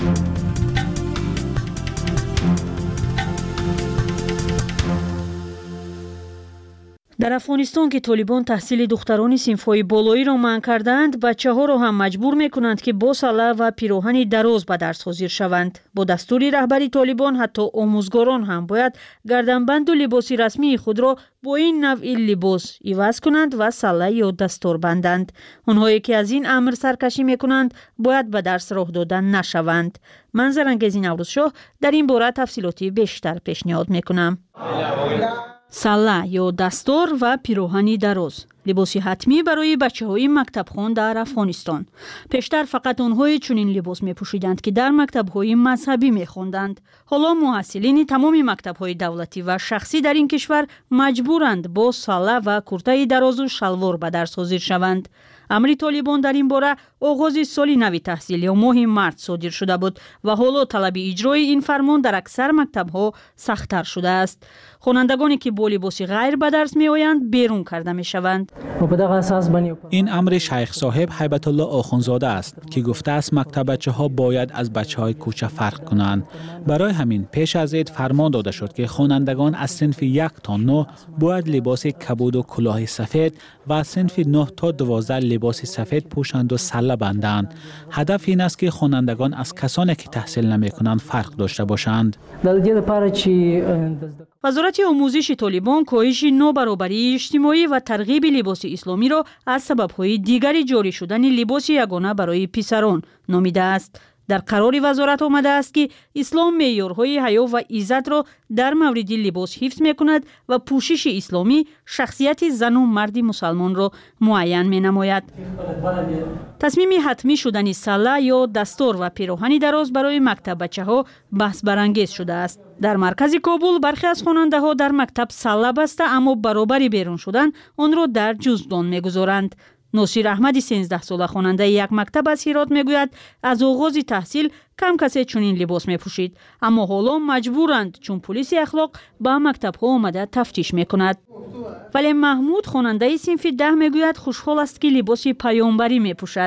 Speaker 3: در افغانستان که طالبان تحصیل دختران صنف‌های بالایی را منع کردند، بچه‌ها را هم مجبور می‌کنند که با سله و پیراهن دراز به درس حاضر شوند. با دستور رهبری طالبان حتی آموزگاران هم باید گردنبند و لباس رسمی خود را با این نوع لباس عوض کنند و سله یا دستار بندند. آنهایی که از این امر سرکشی می‌کنند باید به درس راه دادن نشوند. من زرنگیز نوروز شاه در این باره تفصیلاتی بیشتر پیشنهاد می‌کنم. سله یا دستار و پیراهن دراز لباسی حتمی برای بچه‌های مکتبخوان در افغانستان. پیشتر فقط آنهای چنین لباس می‌پوشیدند که در مکتب‌های مذهبی می‌خواندند. حالا محصلین تمام مکتب‌های دولتی و شخصی در این کشور مجبورند با سله و کرته دراز و شلوار به درس حاضر شوند. амри толибон дар ин бора оғози соли нави таҳсил ё моҳи март содир шуда буд ва ҳоло талаби иҷрои ин фармон дар аксар мактабҳо сахттар шудааст. хонандагоне ки бо либоси ғайр ба дарс меоянд берун карда мешаванд.
Speaker 12: این امر شیخ صاحب هیبت الله آخوندزاده است که گفته است مکتب بچه‌ها باید از بچه‌های کوچه فرق کنند. برای همین پیش از عید فرمان داده شد که خوانندگان از صنف یک تا نه باید لباس کبود و کلاه سفید و از صنف نه تا دوازده لباس سفید پوشند و سله بندند. هدف این است که خوانندگان از کسانی که تحصیل نمی‌کنند فرق داشته باشند.
Speaker 3: وزارت آموزش طالبان کاهش نابرابری اجتماعی و ترغیب لباس اسلامی را از سبب‌های دیگری جاری شدن لباس یگانه برای پسران نامیده است. در قرار وزارت آمده است که اسلام معیارهای حیا و عزت را در مورد لباس حفظ می‌کند و پوشش اسلامی شخصیت زن و مرد مسلمان را معین می‌نماید. تصمیم حتمی شدن سله یا دستار و پیراهن دراز برای مکتب بچه‌ها بحث برانگیز شده است. در مرکز کابل برخی از خواننده‌ها در مکتب سله بسته اما برابری بیرون شدن آن را در جزدان می‌گذارند. ناصر احمدی سیزده ساله خواننده یک مکتب از هرات میگوید از آغاز تحصیل کم کسی چنین لباس میپوشید اما حالا مجبورند چون پلیس اخلاق با مکتب ها آمده تفتیش میکند. ولی محمود خواننده صنف ده میگوید خوشحال است که لباس پیامبری میپوشد.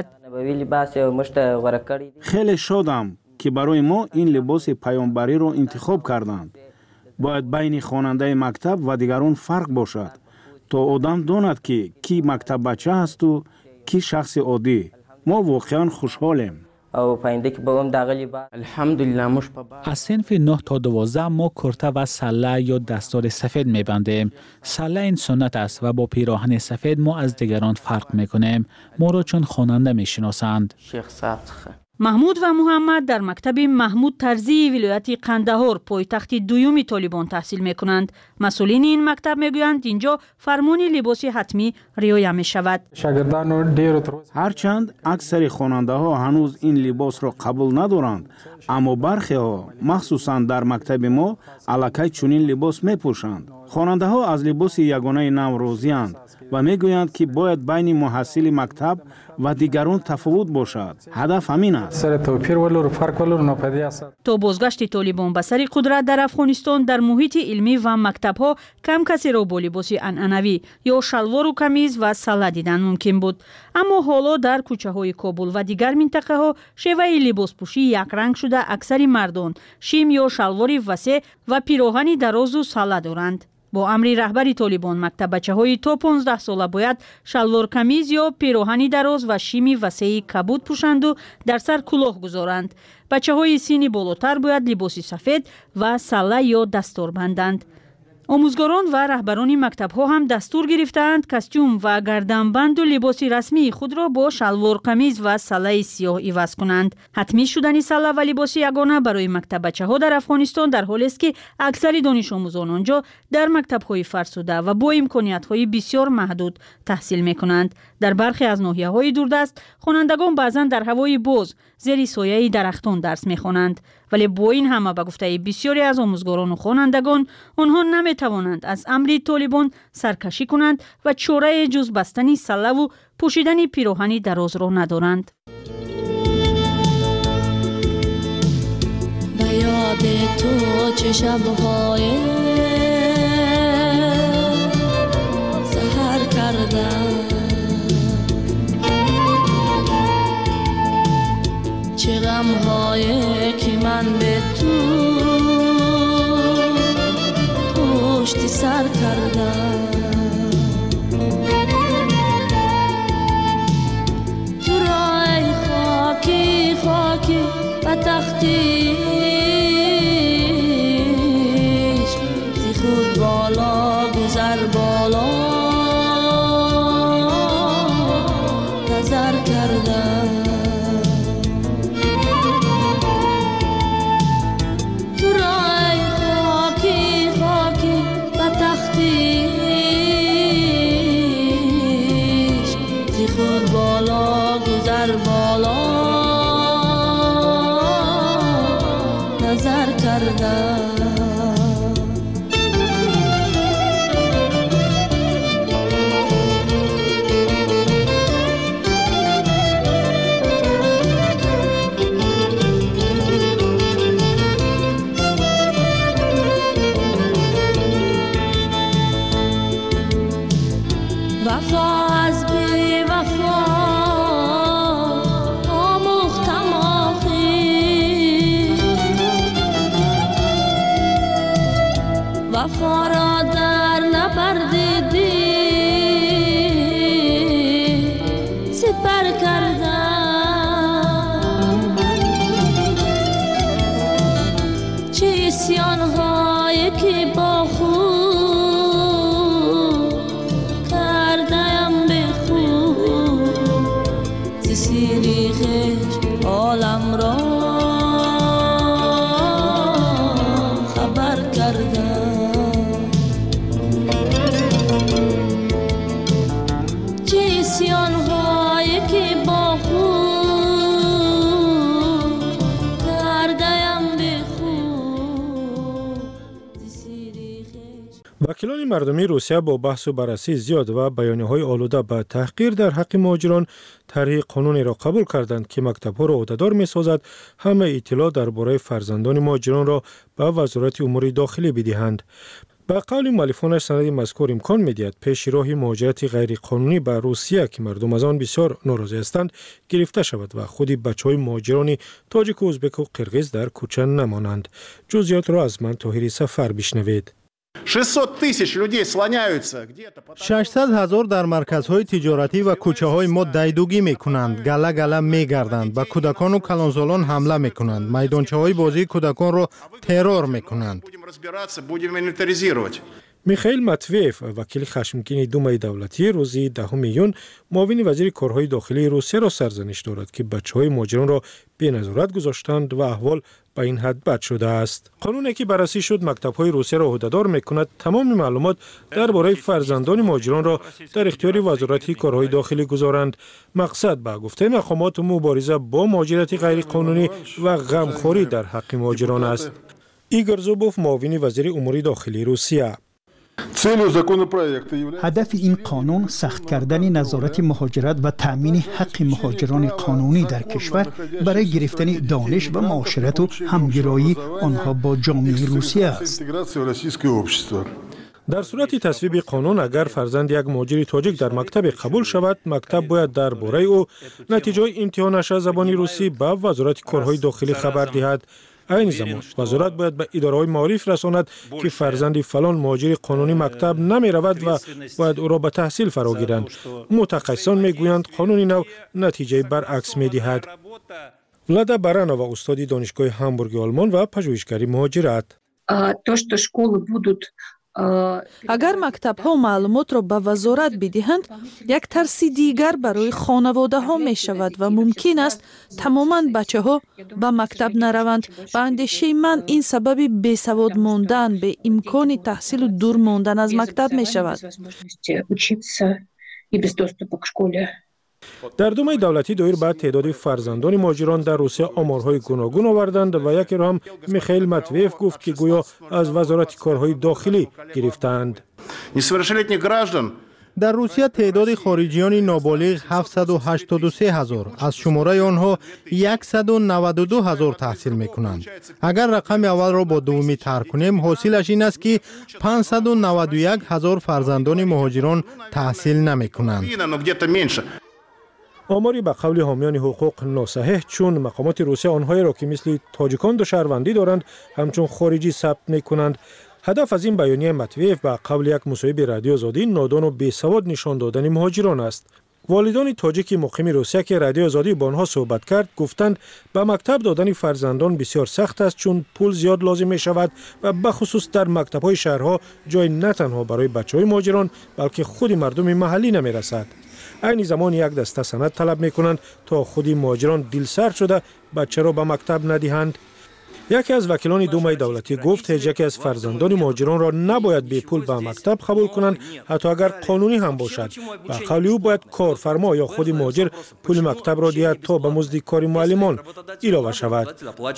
Speaker 16: خیلی شادم که برای ما این لباس پیامبری رو انتخاب کردند. باید بین خواننده مکتب و دیگران فرق باشد تا آدم داند که کی مکتب بچه است و کی شخص عادی. ما واقعا خوشحالیم.
Speaker 12: از صنف نه تا دوازده ما کرته و سله یا دستار سفید میبندیم. سله این سنت است و با پیراهن سفید ما از دیگران فرق میکنیم. ما را چون خواننده میشناسند.
Speaker 3: محمود و محمد در مکتب محمود طرزی ولایت قندهار پایتخت دوم طالبان تحصیل میکنند. مسئولین این مکتب میگویند اینجا فرمان لباس حتمی رعایت میشود.
Speaker 16: هرچند اکثر خواننده ها هنوز این لباس را قبول ندارند اما برخی ها مخصوصا در مکتب ما الکی چنین لباس میپوشند. خواننده ها از لباس یگانه نو راضی‌اند و میگویند که باید بین محصل مکتب و دیگران تفاوت باشد. هدف همین است.
Speaker 3: تا بازگشت طالبان به سر قدرت در افغانستان در محیط علمی و مکتب‌ها کم کسی را با لباس عنعنوی یا شلوار و کمیز و سله دیدن ممکن بود. اما حالا در کوچه‌های کابل و دیگر منطقه‌ها شیوه لباس پوشی یک رنگ شده. اکثر مردان شیم یا شلوار وسیع و پیراهن دراز و سله دارند. با امر رهبری طالبان مکتب بچه‌های تا پانزده ساله باید شلوار کمیز یا پیراهن دراز و شیم وسیع کبود پوشند و در سر کلاه گذارند. بچه‌های سنی بالاتر باید لباس سفید و سله یا دستار بندند. آموزگاران و رهبران مکتب‌ها هم دستور گرفتند کاستوم و گردنبند و لباس رسمی خود را با شلوار قمیض و سله سیاه عوض کنند. حتمی شدن سله و لباس یگانه برای مکتب بچه‌ها در افغانستان در حالی است که اکثر دانش آموزان آنجا در مکتب‌های فرسوده و با امکانیت‌های بسیار محدود تحصیل می‌کنند. در برخی از ناحیه‌های دوردست خوانندگان بعضاً در هوای باز زیر سایه درختان درس می‌خوانند. ولی با این همه به گفته بسیاری از آموزگاران و خوانندگان آنها نمی‌توانند از امر طالبان سرکشی کنند و چاره جز بستن سله و پوشیدن پیراهن دراز را ندارند.
Speaker 17: به یاد تو چه شب‌های سحر کردم، چه غم‌هایی که من به تو پشت سر کردم. تو را ای خاکی خاکی و تختیش زی خود بالا گذر بالا نظر کردم. بالا گذر بالا نظر کردم. وفا را در نپردیدی سپر کردم چه اسیان‌هایی که با خود کردم به خود ز سیری خشت عالم را خبر کردم چه اسیان‌هایی که با خود کردم به خود ز سیری خشت.
Speaker 2: وکیلان مردمی روسیه با بحث و بررسی زیاد و بیانیه‌های آلوده به تحقیر در حق مهاجران طرح قانونی را قبول کردند که مکتب‌ها را عهده‌دار می‌سازد همه اطلاع درباره فرزندان مهاجران را به وزارت امور داخلی بدهند. به قول مؤلفانش سند مذکور امکان می‌دهد پیش راه مهاجرت غیرقانونی به روسیه که مردم از آن بسیار ناراضی هستند گرفته شود و خود بچه‌های مهاجران تاجیک و ازبک و قرغیز در کوچه نمانند. جزئیات را از من طاهری سفر بشنوید.
Speaker 18: ششصد هزار در مرکزهای تجارتی و کوچه های ما دیدگی می کنند، گله گله می گردند، به کودکان و کلانسالان حمله می کنند، میدانچه های بازی کودکان را ترور می کنند.
Speaker 2: میخائیل ماتویف وکیل خشمگین دومای دولتی روزی دهم یون معاون وزیر کارهای داخلی روسیه را سرزنش دارد که بچه‌های مهاجران را بی نظارت گذاشتند و احوال به این حد بد شده است. قانونی که بررسی شد مکتب‌های روسیه را عهده‌دار می‌کند تمام معلومات درباره فرزندان مهاجران را در اختیار وزارت کارهای داخلی گذارند. مقصد به گفته مقامات مبارزه با مهاجرت غیرقانونی و غمخوری در حق مهاجران است. ایگور زوبوف معاون وزیر امور داخلی روسیه:
Speaker 19: هدف این قانون سخت کردن نظارت مهاجرت و تأمین حق مهاجران قانونی در کشور برای گرفتن دانش و معاشرت و همگرایی آنها با جامعه روسیه است.
Speaker 2: در صورت تصویب قانون اگر فرزند یک مهاجر تاجیک در مکتب قبول شود، مکتب باید درباره او نتیجه امتحانش از زبان روسی به وزارت کارهای داخلی خبر دهد. این زمان وزارت باید به اداره‌های معارف رساند که فرزند فلان مهاجر قانونی مکتب نمی رود و باید او را به تحصیل فرا گیرند. متخصصان می گویند قانون نو نتیجه برعکس می دهد. ولادا баранова استاد دانشگاه هامبورگ آلمان و پژوهشگری مهاجرت:
Speaker 20: агар мактабҳо маълумотро ба вазорат бидиҳанд, як тарси дигар барои хонаводаҳо мешавад ва мумкин аст тамоман бачаҳо ба мактаб нараванд. ба андешаи ман ин сабаби бесавод мондан, бе имкони таҳсилу дур мондан аз мактаб мешавад.
Speaker 2: در دومای دولتی دایر به تعداد فرزندان مهاجران در روسیه آمارهای گوناگون آوردند و یکی را هم میخائیل ماتویف گفت که گویا از وزارت کارهای داخلی گرفتند.
Speaker 18: در روسیه تعداد خارجیان نابالغ هفتصد و هشتاد و سه هزار، از شماره آنها صد و نود و دو هزار تحصیل میکنند. اگر رقم اول را با دومی ترک کنیم حاصلش این است که پانصد و نود و یک هزار فرزندان مهاجران تحصیل نمیکنند.
Speaker 2: آماری به قول حامیان حقوق ناصحیح، چون مقامات روسیه آنهایی را که مثل تاجیکان دو شهروندی دارند همچون خارجی ثبت میکنند. هدف از این بیانیه ماتویف به قول یک مصاحبه رادیو آزادی نادان و بیسواد نشان دادن مهاجران است. والدان تاجیک مقیم روسیه که رادیو آزادی با آنها صحبت کرد گفتند به مکتب دادن فرزندان بسیار سخت است چون پول زیاد لازم می شود و به خصوص در مکتب‌های شهرها جای نه تنها برای بچه‌های مهاجران بلکه خود مردم محلی نمی رسد. این زمان یک دسته سند طلب می کنند تا خودی مهاجران دلسرد شده بچه را به مکتب ندهند. یکی از وکیلان دومای دولتی گفت هیچ یکی از فرزندان مهاجران را نباید به پول به مکتب قبول کنند حتی اگر قانونی هم باشد. و قول او باید کارفرما یا خود مهاجر پول مکتب را دهد تا به مزد کار معلمان علاوه شود.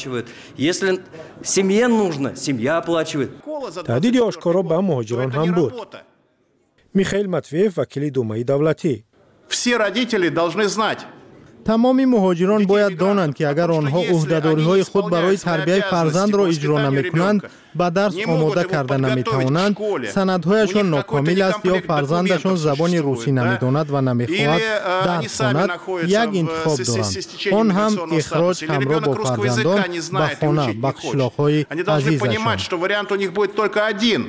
Speaker 2: تهدید آشکارا به مهاجران هم بود. میخائیل ماتویف وکیل دومای دولتی:
Speaker 18: تمام مهاجران باید دانند که اگر آنها عهده‌داری‌های خود برای تربیت فرزند را اجرا نمی‌کنند، به درس آماده کرده نمی‌توانند، سندهایشان ناکامل است یا فرزندشان زبان روسی نمی‌داند و نمی‌خواهد درس خواند، یک انتخاب دارند. آن هم اخراج همراه با فرزندان به خانه، به قشلاق‌های عزیزشان.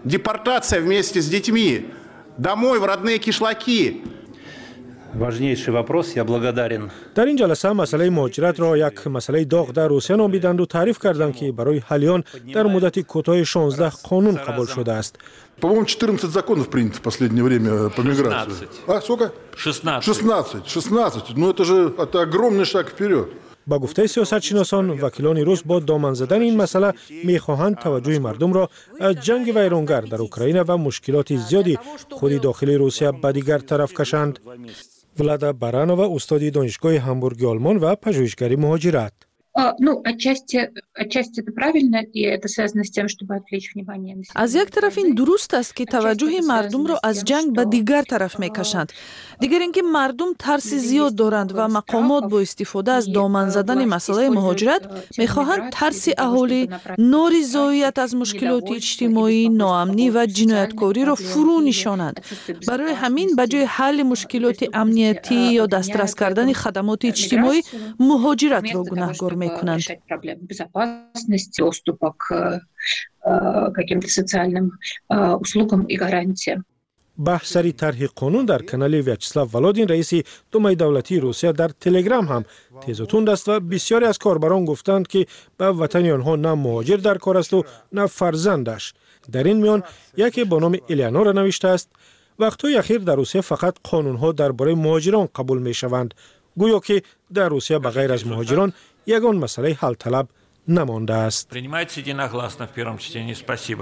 Speaker 21: депортация вместе с детьми домой в родные кишлаки.
Speaker 22: важнейший вопрос. Я благодарен.
Speaker 2: در این جلسه مسئله مهاجرت را یک مسئله داغ در روسیه نامیدند و تعریف کردند که برای حل آن در مدت کوتاه شانزده قانون قبول شده است.
Speaker 23: По-моему, четырнадцать законов принято в последнее время по миграции. А, сколько?
Speaker 22: шестнадцать.
Speaker 23: шестнадцать. шестнадцать. Ну, это же это огромный шаг вперед.
Speaker 2: با گفته سیاستشناسان، وکیلان روس با دامن زدن این مسئله میخواهند توجه مردم را از جنگ ویرانگر در اوکراین و مشکلات زیادی خود داخل روسیه به دیگر طرف کشند. ولادا баранова استاد دانشگاه همبورگ آلمان و پژوهشگری مهاجرت.
Speaker 24: Ну, отчасти, отчасти это правильно, и это связано с тем, чтобы отвлечь внимание населения.
Speaker 20: аз як тараф ин дуруст аст ки таваҷҷӯҳи мардумро аз ҷанг ба дигар тараф мекашанд. дигар ин ки мардум тарси зиёд доранд ва мақомот бо истифода аз доман задани масъалаи муҳоҷират мехоҳанд тарси аҳолӣ, норизоият аз мушкилоти иҷтимоӣ, ноамнӣ ва ҷинояткориро фурӯ нишонанд. барои ҳамин ба ҷои ҳалли мушкилоти амниятӣ ё дастрас кардани хадамоти иҷтимоӣ муҳоҷиратро гунаҳгор мекунанд.
Speaker 24: Решать проблемы безопасности, доступа к каким-то социальным услугам и гарантиям.
Speaker 2: بحث سری طرح قانون در کانال ویاچسلاو ولادین رئیس دومای دولتی روسیه در تلگرام هم تیز و تند است و بسیاری از کاربران گفتند که به وطن آنها نه مهاجر در کار است و نه فرزندش. در این میان یکی با نام الیانورا نوشته است وقت‌های اخیر در روسیه فقط قانون‌ها درباره مهاجران قبول می‌شوند. گویا که در روسیه بغیر از مهاجران یگان مسئله حل طلب نمانده است.
Speaker 22: Принимается единогласно в первом чтении. Спасибо.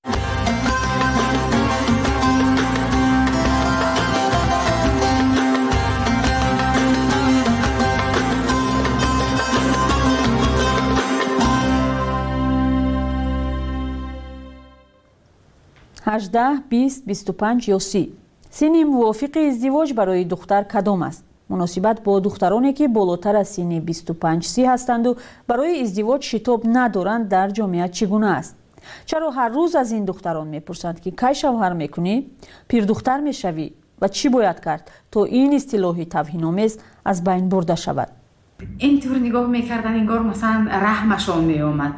Speaker 3: هجده، بیست، بیست و پنج یا سی. سینی موافق ازدواج برای دختر کدام است؟ مناسبت با دخترانی که بالاتر از سن بیست و پنج سی هستند و برای ازدواج شتاب ندارند در جامعه چگونه است؟ چرا هر روز از این دختران میپرسند که کی شوهر میکنی؟ پیر دختر میشوی و چی باید کرد تا این اصطلاح توهین‌آمیز از بین برده شود؟
Speaker 25: اینطور نگاه میکردن انگار مثلا رحمشان میآمد.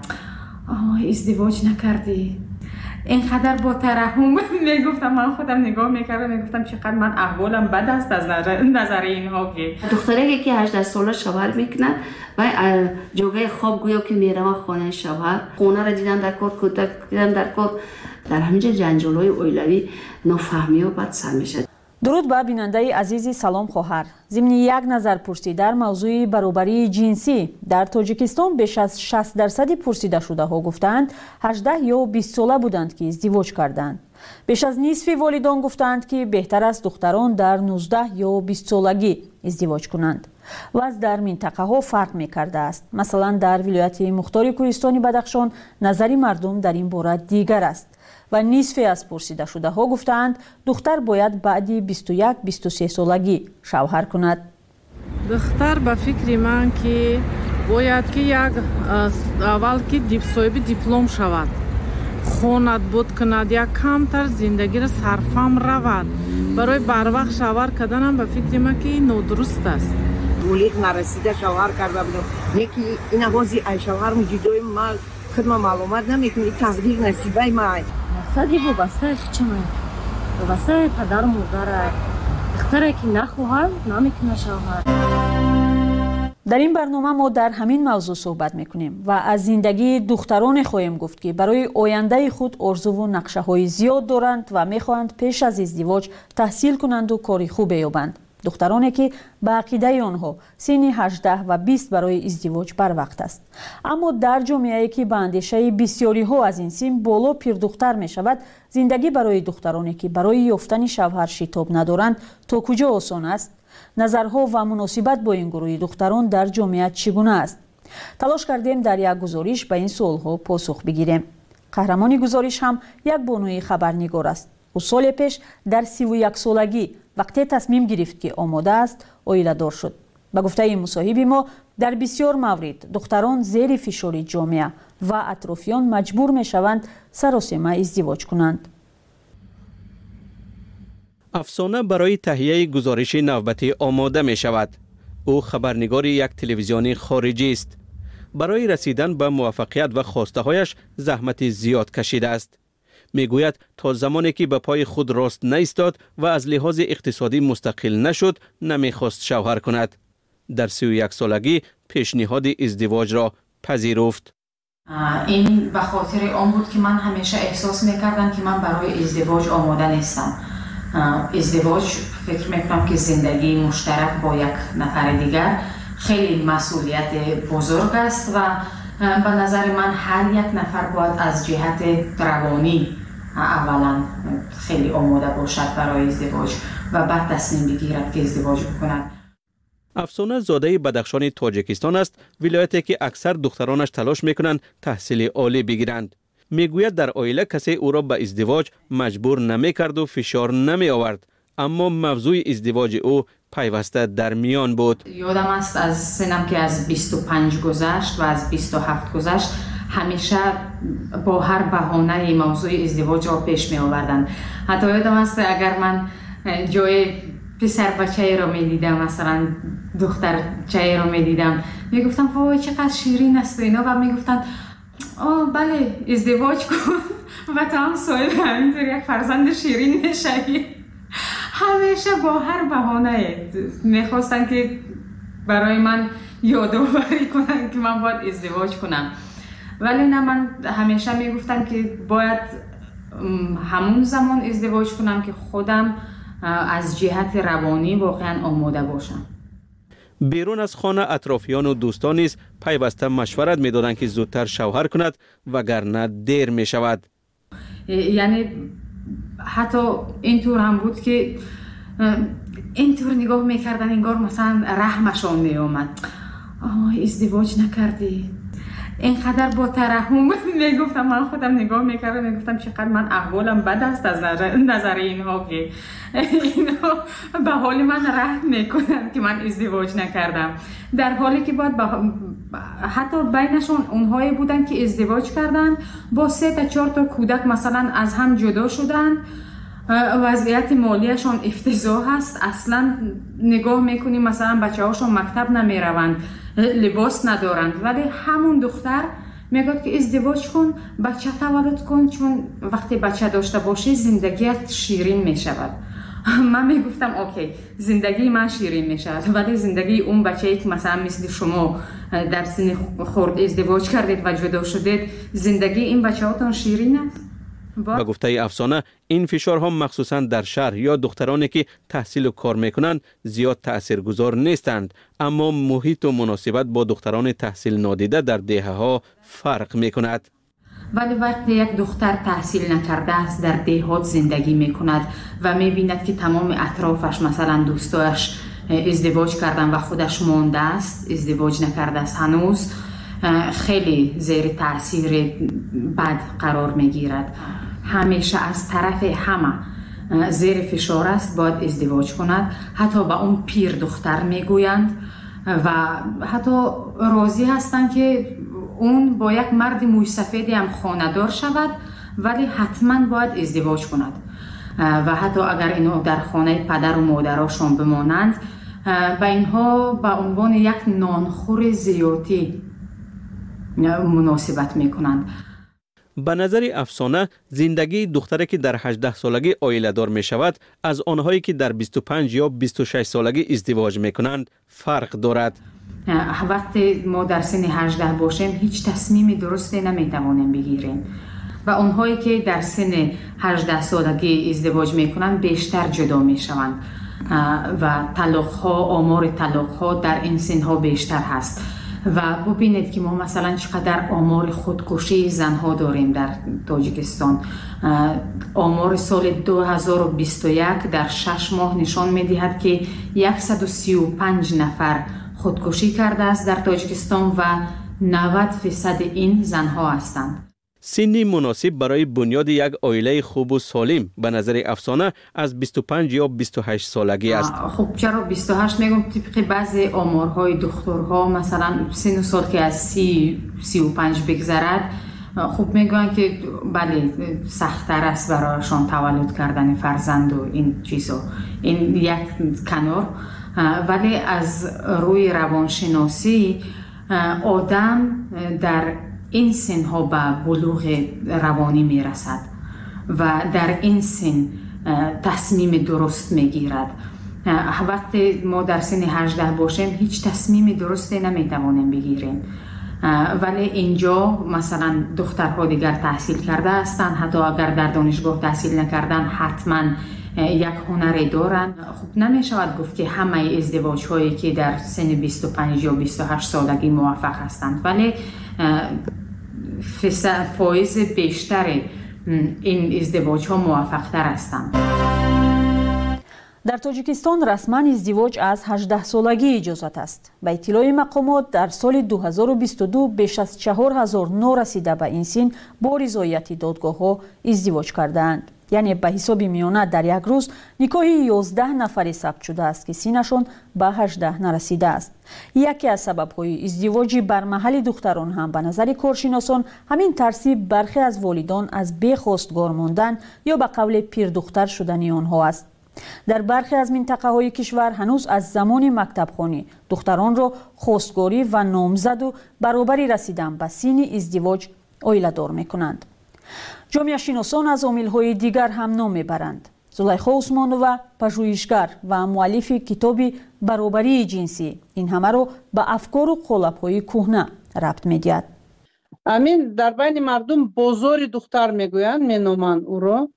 Speaker 25: آه ازدواج نکردی؟ اینقدر با ترحم میگفتم، من خودم نگاه میکردم میگفتم چقدر من احوالم بد است از نظر اینها که
Speaker 26: دختری که هجده ساله شوهر میکنن و جوگه خواب گویا که میرم خانه شوهر، خونه را دیدن در کار، کودک دیدن در کار، در همینجا جنجال‌های اویلوی نفهمی و بد سر میشه.
Speaker 3: درود به بیننده عزیز سلام خواهر. ضمن یک نظرپرسی در موضوع برابری جنسی در تاجیکستان بیش از شصت درصد پرسیده شده ها گفتند هجده یا بیست ساله بودند که ازدواج کردند. بیش از نصف والدان گفتند که بهتر است دختران در نوزده یا بیست سالگی ازدواج کنند. وضع در منطقه ها فرق می کرده است. مثلا در ولایت مختار کوهستان بدخشان نظر مردم در این باره دیگر است و نصف از پرسیده شده ها گفتند دختر باید بعد بیست و یک بیست و سه سالگی شوهر کند.
Speaker 27: دختر به فکر من که باید که یک اول که صاحب دیپلم شود، خواند بود کند، یک کمتر زندگی را صرفم رود. برای بر وقت شوهر کردن به فکر من که نادرست است.
Speaker 28: بلیغ نرسیده شوهر کرده بودم، یکی این آوازی ای شوهرم جدای ما خدمه معلومات نمیکنی، تقدیر نصیبه ما.
Speaker 25: مقصدی وابسته چمه؟ وابسته پدر و مادر. دختری که نخواهد نمیکنه شوهر.
Speaker 3: در این برنامه ما در همین موضوع صحبت میکنیم و از زندگی دختران خواهیم گفت که برای آینده خود آرزو و نقشه های زیاد دارند و میخواهند پیش از ازدواج تحصیل کنند و کاری خوب یابند. دخترانی که به عقیده آنها سن هجده و بیست برای ازدواج بر وقت است. اما در جامعه‌ای که به اندیشه بسیاری ها از این سن بالا پیر دختر می شود، زندگی برای دخترانی که برای یافتن شوهر شتاب ندارند تا کجا آسان است؟ نظرها و مناسبت با این گروه دختران در جامعه چگونه است؟ تلاش کردیم در یک گزارش به این سوالها پاسخ بگیریم. قهرمانی گزارش هم یک بانوی خبرنگار است. او سال پیش در سی و یک سالگی وقتی تصمیم گرفت که آماده است عائله دار شد. به گفته مصاحب ما در بسیار مورد دختران زیر فشار جامعه و اطرافیان مجبور می شوند سراسیمه ازدواج کنند.
Speaker 8: افسانه برای تهیه گزارش نوبتی آماده می شود. او خبرنگار یک تلویزیون خارجی است. برای رسیدن به موفقیت و خواسته هایش زحمت زیاد کشیده است. میگوید تا زمانی که به پای خود راست نایستاد و از لحاظ اقتصادی مستقل نشد نمیخواست شوهر کند. در سی و یک سالگی پیشنهاد ازدواج را پذیرفت.
Speaker 25: این به خاطر آن بود که من همیشه احساس میکردم که من برای ازدواج آماده نیستم. ازدواج فکر میکنم که زندگی مشترک با یک نفر دیگر خیلی مسئولیت بزرگ است و به نظر من هر یک نفر باید از جهت روانی اولا خیلی آماده باشد برای ازدواج و بعد تصمیم بگیرد که ازدواج بکند.
Speaker 8: افسانه زاده بدخشان تاجیکستان است، ولایتی که اکثر دخترانش تلاش میکنند تحصیل عالی بگیرند. میگوید در عائله کسی او را به ازدواج مجبور نمیکرد و فشار نمی آورد، اما موضوع ازدواج او پیوسته در میان بود.
Speaker 25: یادم است از سنم که از بیست و پنج گذشت و از بیست و هفت گذشت همیشه با هر بهانه موضوع ازدواج را پیش می آوردند. حتی یادم است اگر من جای پسر بچه را می دیدم، مثلا دختر چه را می دیدم، می گفتم وای چقدر شیرین است و اینا و می گفتن آه بله ازدواج کن و تا هم صاحب همینطور یک فرزند شیرین میشوی. همیشه با هر بهانه میخواستن که برای من یادآوری کنن که من باید ازدواج کنم، ولی نه، من همیشه میگفتم که باید همون زمان ازدواج کنم که خودم از جهت روانی واقعا آماده باشم.
Speaker 8: بیرون از خانه اطرافیان و دوستان نیز پیوسته مشورت میدادند که زودتر شوهر کند وگرنه دیر می شود.
Speaker 25: یعنی حتی اینطور هم بود که اینطور نگاه میکردن انگار مثلا رحمشان میومد. آه ازدواج نکردی، اینقدر با ترحم میگفتم. من خودم نگاه میکردم میگفتم چقدر من احوالم بد است از نظر اینها که اینها به حال من رحم میکنن که من ازدواج نکردم، در حالی که باید حتی بینشون اونهایی بودن که ازدواج کردن با سه تا چهار تا کودک مثلا از هم جدا شدن، وضعیت مالیشون افتضاح است، اصلا نگاه میکنیم مثلا بچه هاشون مکتب نمیروند، لباس ندارند، ولی همون دختر میگه که ازدواج کن، بچه تولد کن، چون وقتی بچه داشته باشی زندگیت شیرین میشود. من میگفتم اوکی زندگی من شیرین میشود، ولی زندگی اون بچه‌ای که مثلا مثل شما در سن خرد ازدواج کردید و جدا شدید، زندگی این بچه‌هاتون شیرین است؟
Speaker 8: با گفته افسانه این فشارها مخصوصا در شهر یا دخترانی که تحصیل و کار میکنند زیاد تاثیرگذار نیستند، اما محیط و مناسبت با دختران تحصیل نادیده در دهه ها فرق میکند.
Speaker 25: ولی وقتی یک دختر تحصیل نکرده است در دهات زندگی میکند و میبیند که تمام اطرافش مثلا دوستایش ازدواج کردن و خودش مانده است، ازدواج نکرده است هنوز، خیلی زیر تاثیر بد قرار میگیرد. همیشه از طرف همه زیر فشار است باید ازدواج کند. حتی با اون پیر دختر میگویند و حتی راضی هستند که اون با یک مرد موی سفیدی هم خانه‌دار شود، ولی حتما باید ازدواج کند و حتی اگر اینو در خانه پدر و مادرشون بمانند به اینها به عنوان یک نانخور زیاتی مناسبت میکنند.
Speaker 8: به نظر افسانه زندگی دختری که در هجده سالگی عائله دار می شود از آنهایی که در بیست و پنج یا بیست و شش سالگی ازدواج می کنند فرق دارد.
Speaker 25: وقتی ما در سن هجده باشیم هیچ تصمیمی درستی نمی توانیم بگیریم و آنهایی که در سن هجده سالگی ازدواج می کنند بیشتر جدا می شوند و طلاق ها، آمار طلاق ها در این سن ها بیشتر هست. و ببینید که ما مثلا چقدر آمار خودکشی زنها داریم در تاجیکستان. آمار سال دو هزار و بیست و یک در شش ماه نشان می‌دهد که صد و سی و پنج نفر خودکشی کرده است در تاجیکستان و نود درصد این زنها هستند.
Speaker 8: سنی مناسب برای بنیاد یک عائله خوب و سالم به نظر افسانه از بیست و پنج یا بیست و هشت سالگی است.
Speaker 25: خب چرا بیست و هشت میگم؟ طبق بعضی آمارهای دکترها مثلا سن و سال که از سی سی و پنج بگذرد خب میگن که بله سخت‌تر است برایشان تولد کردن فرزند و این چیزا، این یک کنار. ولی از روی روانشناسی آدم در این سنها به بلوغ روانی می رسد و در این سن تصمیم درست میگیرد. وقتی ما در سن هجده باشیم هیچ تصمیم درستی نمیتوانیم بگیریم، ولی اینجا مثلا دخترها دیگر تحصیل کرده هستند، حتی اگر در دانشگاه تحصیل نکردن حتما یک هنری دارند. خب نمی شود گفت که همه ازدواج هایی که در سن بیست و پنج یا بیست و هشت سالگی موفق هستند، ولی فایز بیشتر این ازدواج ها موفق تر هستند.
Speaker 3: در تاجیکستان رسما ازدواج از هجده سالگی اجازت است. به اطلاع مقامات در سال دو هزار و بیست و دو بیش از چهار هزار نو رسیده به این سن با رضایت دادگاه ها ازدواج کردند. یعنی به حساب میانه در یک روز نکاح یازده نفری ثبت شده است که سنشان به هجده نرسیده است. یکی از سبب‌های ازدواج بر محل دختران هم به نظر کارشناسان همین ترسیب برخی از والدان از بی‌خواستگار ماندن یا به قول پیر دختر شدن آنها است. در برخی از منطقه های کشور هنوز از زمان مکتب خوانی دختران را خواستگاری و نامزد و برابری رسیدن به سن ازدواج آیله دار می کنند. جامعه شناسان از عامل‌های دیگر هم نام میبرند. زلیخا عثمانووا پژوهشگر و مؤلف کتاب برابری جنسی این همه را به افکار و قالب‌های کهنه ربط می‌دهد.
Speaker 1: امین در بین مردم بازار دختر میگویند، مینامند او را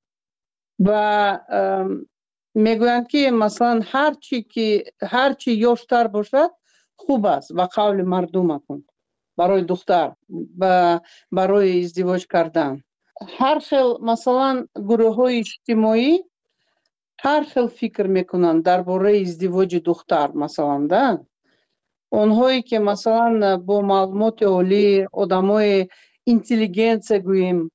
Speaker 1: و میگویند که مثلا هر چی که هر چی یاشتر باشد خوب است و قول مردم کن برای دختر و برای ازدواج کردن. هر خیل مثلا گروه های اجتماعی هر خیل فکر میکنند درباره ازدواج دختر. مثلا ده اونهایی که مثلا با معلومات عالی آدمای اینتلیجنس گوییم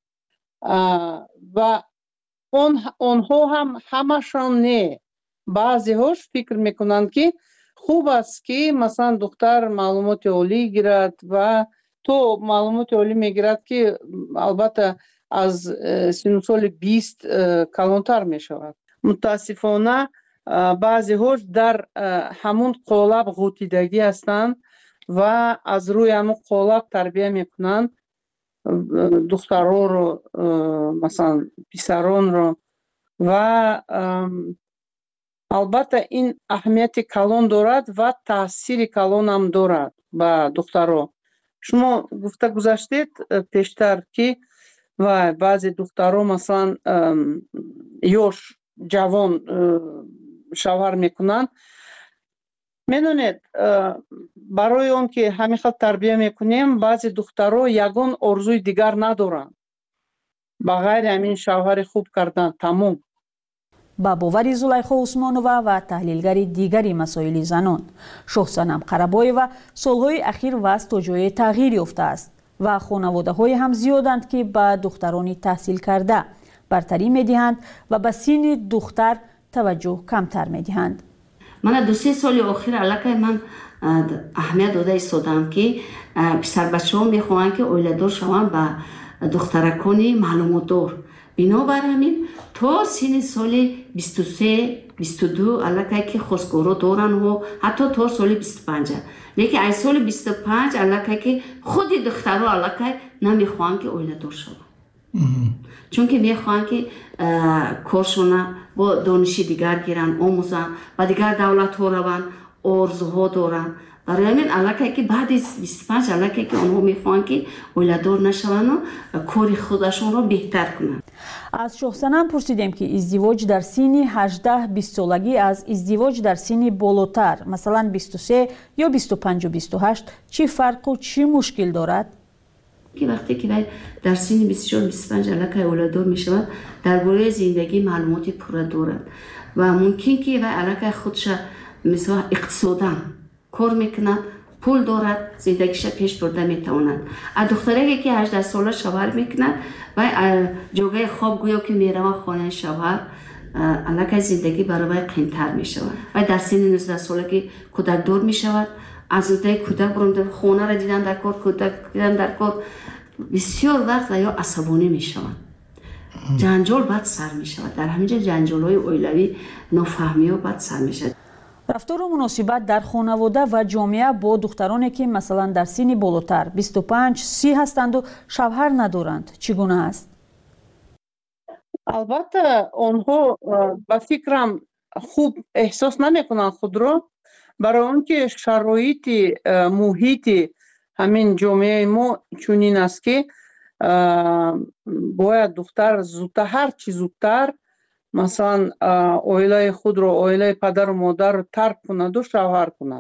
Speaker 1: و اون اونها هم همشان نه، بعضی هاش فکر میکنند که خوب است که مثلا دختر معلومات عالی گیرد و تو معلومات عالی میگیرد که البته از سن سال بیست کلانتر میشود. متاسفانه بعضی هاش در همون قالب غوطیدگی هستند و از روی همون قالب تربیه میکنند دختران رو مثلا پسران رو و البته این اهمیت کلان دارد و تاثیر کلان هم دارد به دختران. شما گفته گذاشتید پیشتر که و بعضی دختران مثلا یوش جوان شوهر میکنند. میدونید برای اون که همین خیلی تربیه میکنیم بعضی دخترها یگان آرزوی دیگر ندارند بغیر همین شوهر خوب کردن تمام.
Speaker 3: با باور زلیخا عثمانووا و تحلیلگر دیگری مسائل زنان شهسنم قربایوا سالهای اخیر وضع تا جای تغییر یافته است و خانواده های هم زیادند که به دخترانی تحصیل کرده برتری میدهند و به سن دختر توجه کمتر میدهند.
Speaker 26: من دو سه سال اخیر علاقه من اهمیت داده ایستادم که پسر بچه ها میخواهند که اولیدار شوند به دخترکانی معلومات دار. بنابر همین تا سن سال بیست و سه بیست و دو علاقه که خواستگارا دارن و حتی تا سال بیست و پنج. لیکن از سال بیست و پنج علاقه که خود دخترها علاقه نمیخواهند که اولیدار شوند. چون که میخواهند که کارشون با دانشی دیگر گیرن آموزن و دیگر دولت ها روند آرزوها دارن. برای همین علاقه که بعد از بیست و پنج علاقه که آنها میخواهند که اولادار نشوند و کار خودشون را بهتر کنند.
Speaker 3: از شهسنم پرسیدیم که ازدواج در سن هجده بیست سالگی از ازدواج در سن بالاتر مثلا بیست و سه یا بیست و پنج و بیست و هشت چی فرق و چی مشکل دارد؟
Speaker 26: که وقتی که در سن بیست و چهار بیست و پنج علاقه اولادار می شود درباره زندگی معلوماتی پوره دارد و ممکن که و علاقه خودش مثلا اقتصادا کار میکند پول دارد زندگیش پیش برده میتواند. از دختری که هجده ساله شوهر میکند و جای خواب گویا که میروه خانه شوهر علاقه زندگی برای قیمتر میشود و در سن نوزده سالگی کودک دار میشود. از اونجای کودک برام خونه را دیدن در کار کودک دیدن در کار بسیار وقت و یا عصبانی می شود. جنجال بد سر می شود. در همینجا جنجال های اویلوی نافهمی ها بد سر می شود.
Speaker 3: رفتار و مناسبت در خانواده و جامعه با دخترانی که مثلا در سن بالاتر بیست و پنج سی هستند و شوهر ندارند چگونه است؟
Speaker 1: البته آنها به فکرم خوب احساس نمیکنند خود را، برای اونکه شرایط محیط همین جامعه ما چنین است که باید دختر زودتر هر چی زودتر مثلا عائله خود را، عائله پدر و مادر را ترک کند و شوهر کند.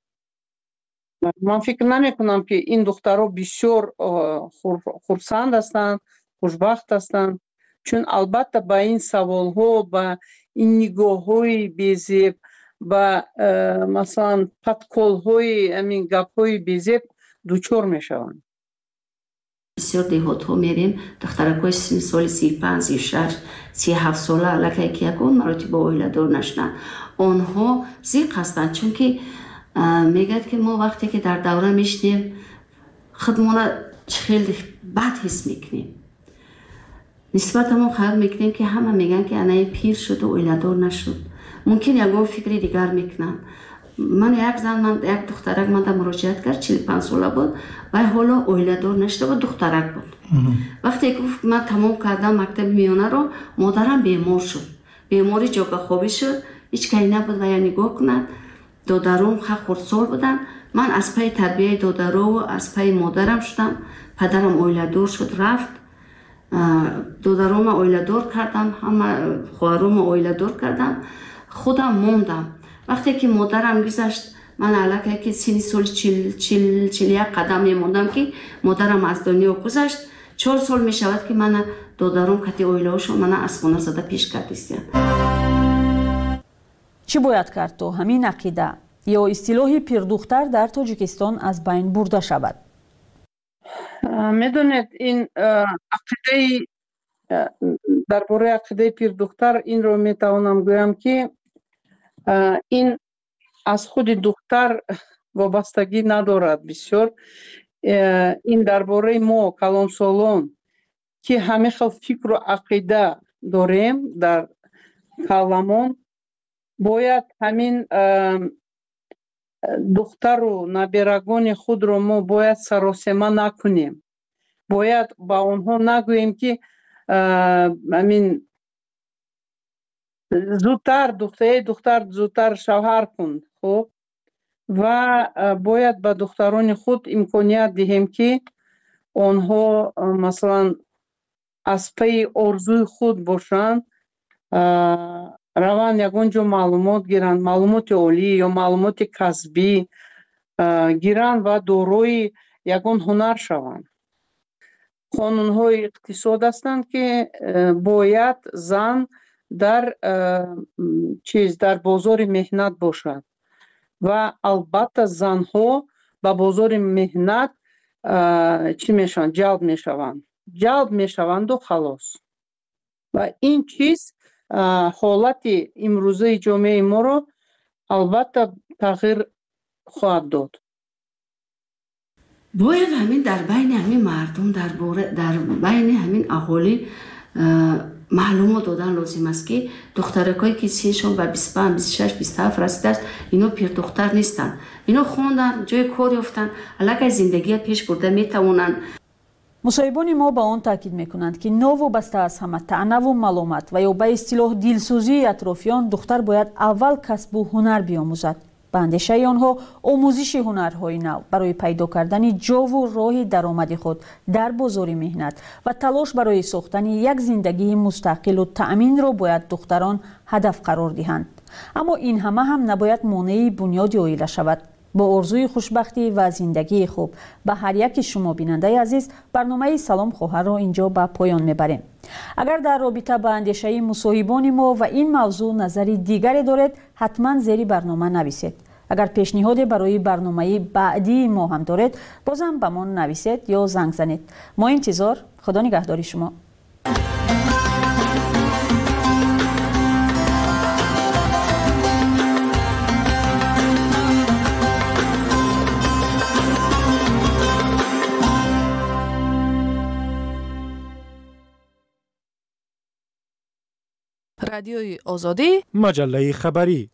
Speaker 1: من فکر نمی کنم که این دخترها بسیار خرسند هستند، خوشبخت هستند، چون البته با این سوال ها، با این نگاه های بیزیب، با مثلا پتکول های امین گپ های بیزیب دوچار می شوند.
Speaker 26: بسیار دیهات ها میریم، دخترکای سی سال، سی پنج، سی شش، سی هفت ساله علاقه که یکون مراتب با اویله دار نشنن، آنها زیق هستند، چون که میگد که ما وقتی که در دوره میشنیم خودمون خیلی بد حس میکنیم، نسبت ما خیال میکنیم که همه میگن که انا پیر شد و اویله دار نشد. ممکن یکون فکری دیگر میکنن. من یک زن، من یک دخترک من در مراجعت کرد، چهل و پنج ساله بود و حالا اویله دار نشده بود، دخترک بود. وقتی گفت من تمام کردم مکتب میانه رو، مادرم بیمار شد، بیماری جاگه خوابی شد، هیچ کاری نبود و یا نگاه کند. دادرم خیلی خردسال بودن. من از پای تربیه دادرو و از پای مادرم شدم. پدرم اویله دار شد رفت، دادرم اویله دار کردم، همه خواهرم اویله دار کردم، خودم موندم. وقتی که مادرم گذشت، من علاقه که سی سال چل چل چل یک قدم میموندم که مادرم از دنیا گذشت. چهار سال می شود که من دادرم کتی اویله شد، من از خونه زده پیش کردیستیم.
Speaker 3: چی باید کرد تا همین عقیده یا اصطلاح پیردختر در تاجیکستان از بین برده شود؟
Speaker 1: میدونید این عقیده، درباره عقیده پیردختر این رو میتوانم گویم که این از خود دختر وابستگی ندارد بسیار. این درباره ما کلانسالان که همه خیل فکر و عقیده داریم در کلامون، باید همین دختر و نابیرگان خود رو ما باید سراسیمه نکنیم. باید با اونها نگوییم که همین زودتر دختر دختر زودتر شوهر کن. خب و باید به دختران خود امکانیت دهیم که آنها مثلا از پی آرزوی خود باشند، روان یگان جا معلومات گیرند، معلومات عالی یا معلومات کسبی گیرند و داروی یگان هنر شوند. قانون‌های اقتصاد هستند که باید زن در چیز در بازار مهنت باشد و البته زنها به بازار مهنت چی میشوند؟ جلب میشوند جلب میشوند و خلاص. و این چیز حالت امروزه جامعه ما رو البته تغییر خواهد داد.
Speaker 26: باید همین در بین همین مردم، در, در بین همین اهالی معلومات دادن لازم است که دخترکایی که سنشون به بیست و پنج، بیست و شش، بیست و هفت رسیده است، اینا پیر دختر نیستن، اینا خوندن، جای کار یافتن، علاقه زندگی پیش برده میتوانند.
Speaker 3: مصاحبان ما با آن تاکید میکنند که نوابسته از همه طعنه و ملامت و یا به اصطلاح دلسوزی اطرافیان، دختر باید اول کسب و هنر بیاموزد. به اندیشه آنها آموزش هنرهای نو برای پیدا کردن جا و راه درآمد خود در بازار مهنت و تلاش برای ساختن یک زندگی مستقل و تأمین را باید دختران هدف قرار دهند. اما این همه هم نباید مانع بنیاد عائله شود. با آرزوی خوشبختی و زندگی خوب به هر یک شما بیننده عزیز، برنامه سلام خواهر را اینجا به پایان میبریم. اگر در رابطه با اندیشه مصاحبان ما و این موضوع نظر دیگری دارید، حتما زیر برنامه نویسید. اگر پیشنهاد برای برنامه بعدی ما هم دارید، بازم به ما نویسید یا زنگ زنید. ما انتظار. خدا نگهداری شما.
Speaker 20: رادیوی آزادی،
Speaker 2: مجله خبری.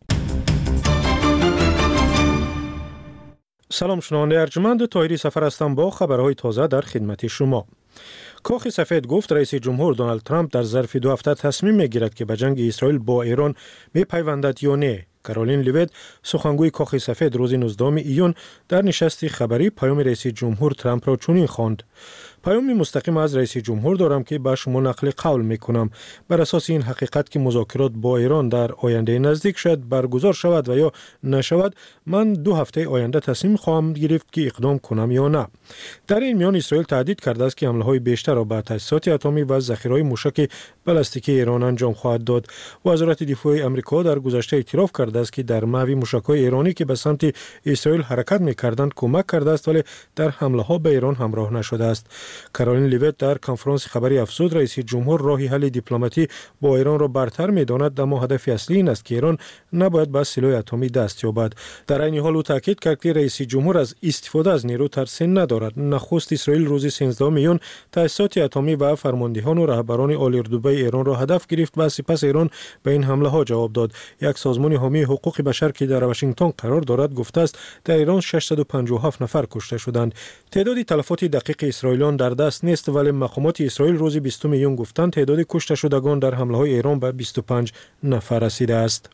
Speaker 2: سلام شنونده ارجمند، طاهری سفر هستم با خبرهای تازه در خدمت شما. کاخ سفید گفت رئیس جمهور دونالد ترامپ در ظرف دو هفته تصمیم میگیرد که به جنگ اسرائیل با ایران میپیوندد یا نه. کارولین لیویت سخنگوی کاخ سفید روز نوزدهم ایون در نشست خبری پیام رئیس جمهور ترامپ را چنین خواند: پیام مستقیم از رئیس جمهور دارم که به شما نقل قول میکنم. بر اساس این حقیقت که مذاکرات با ایران در آینده نزدیک شد برگزار شود و یا نشود، من دو هفته آینده تصمیم خواهم گرفت که اقدام کنم یا نه. در این میان اسرائیل تهدید کرده است که حمله های بیشتر را به تاسیسات اتمی و ذخیره‌های موشک بالستیکی ایران انجام خواهد داد. وزارت دفاع آمریکا در گذشته اعتراف کرده است که در محو موشک‌های ایرانی که به سمت اسرائیل حرکت می‌کردند کمک کرده است، ولی در حمله‌ها به ایران همراه نشده است. کارولین لیویت در کنفرانس خبری افزود رئیس جمهور راه حل دیپلماتی با ایران را برتر می‌داند، اما هدف اصلی این است که ایران نباید به سلاح اتمی دست یابد. در این حال او تاکید کرد که رئیس جمهور از استفاده از نیرو ترسی ندارد. نخست اسرائیل روز سیزدهم ایون تاسیسات اتمی و فرماندهان و رهبران عالی‌الرتبه ایران را هدف گرفت و سپس ایران به این حمله ها جواب داد. یک سازمان حامی حقوق بشر که در واشنگتن قرار دارد گفته است در ایران ششصد و پنجاه و هفت نفر کشته شدند. تعداد تلفات دقیق اسرائیلیان در دست نیست، ولی مقامات اسرائیل روز بیستم ایون گفتند تعداد کشته شدگان در حمله های ایران به بیست و پنج نفر رسیده است.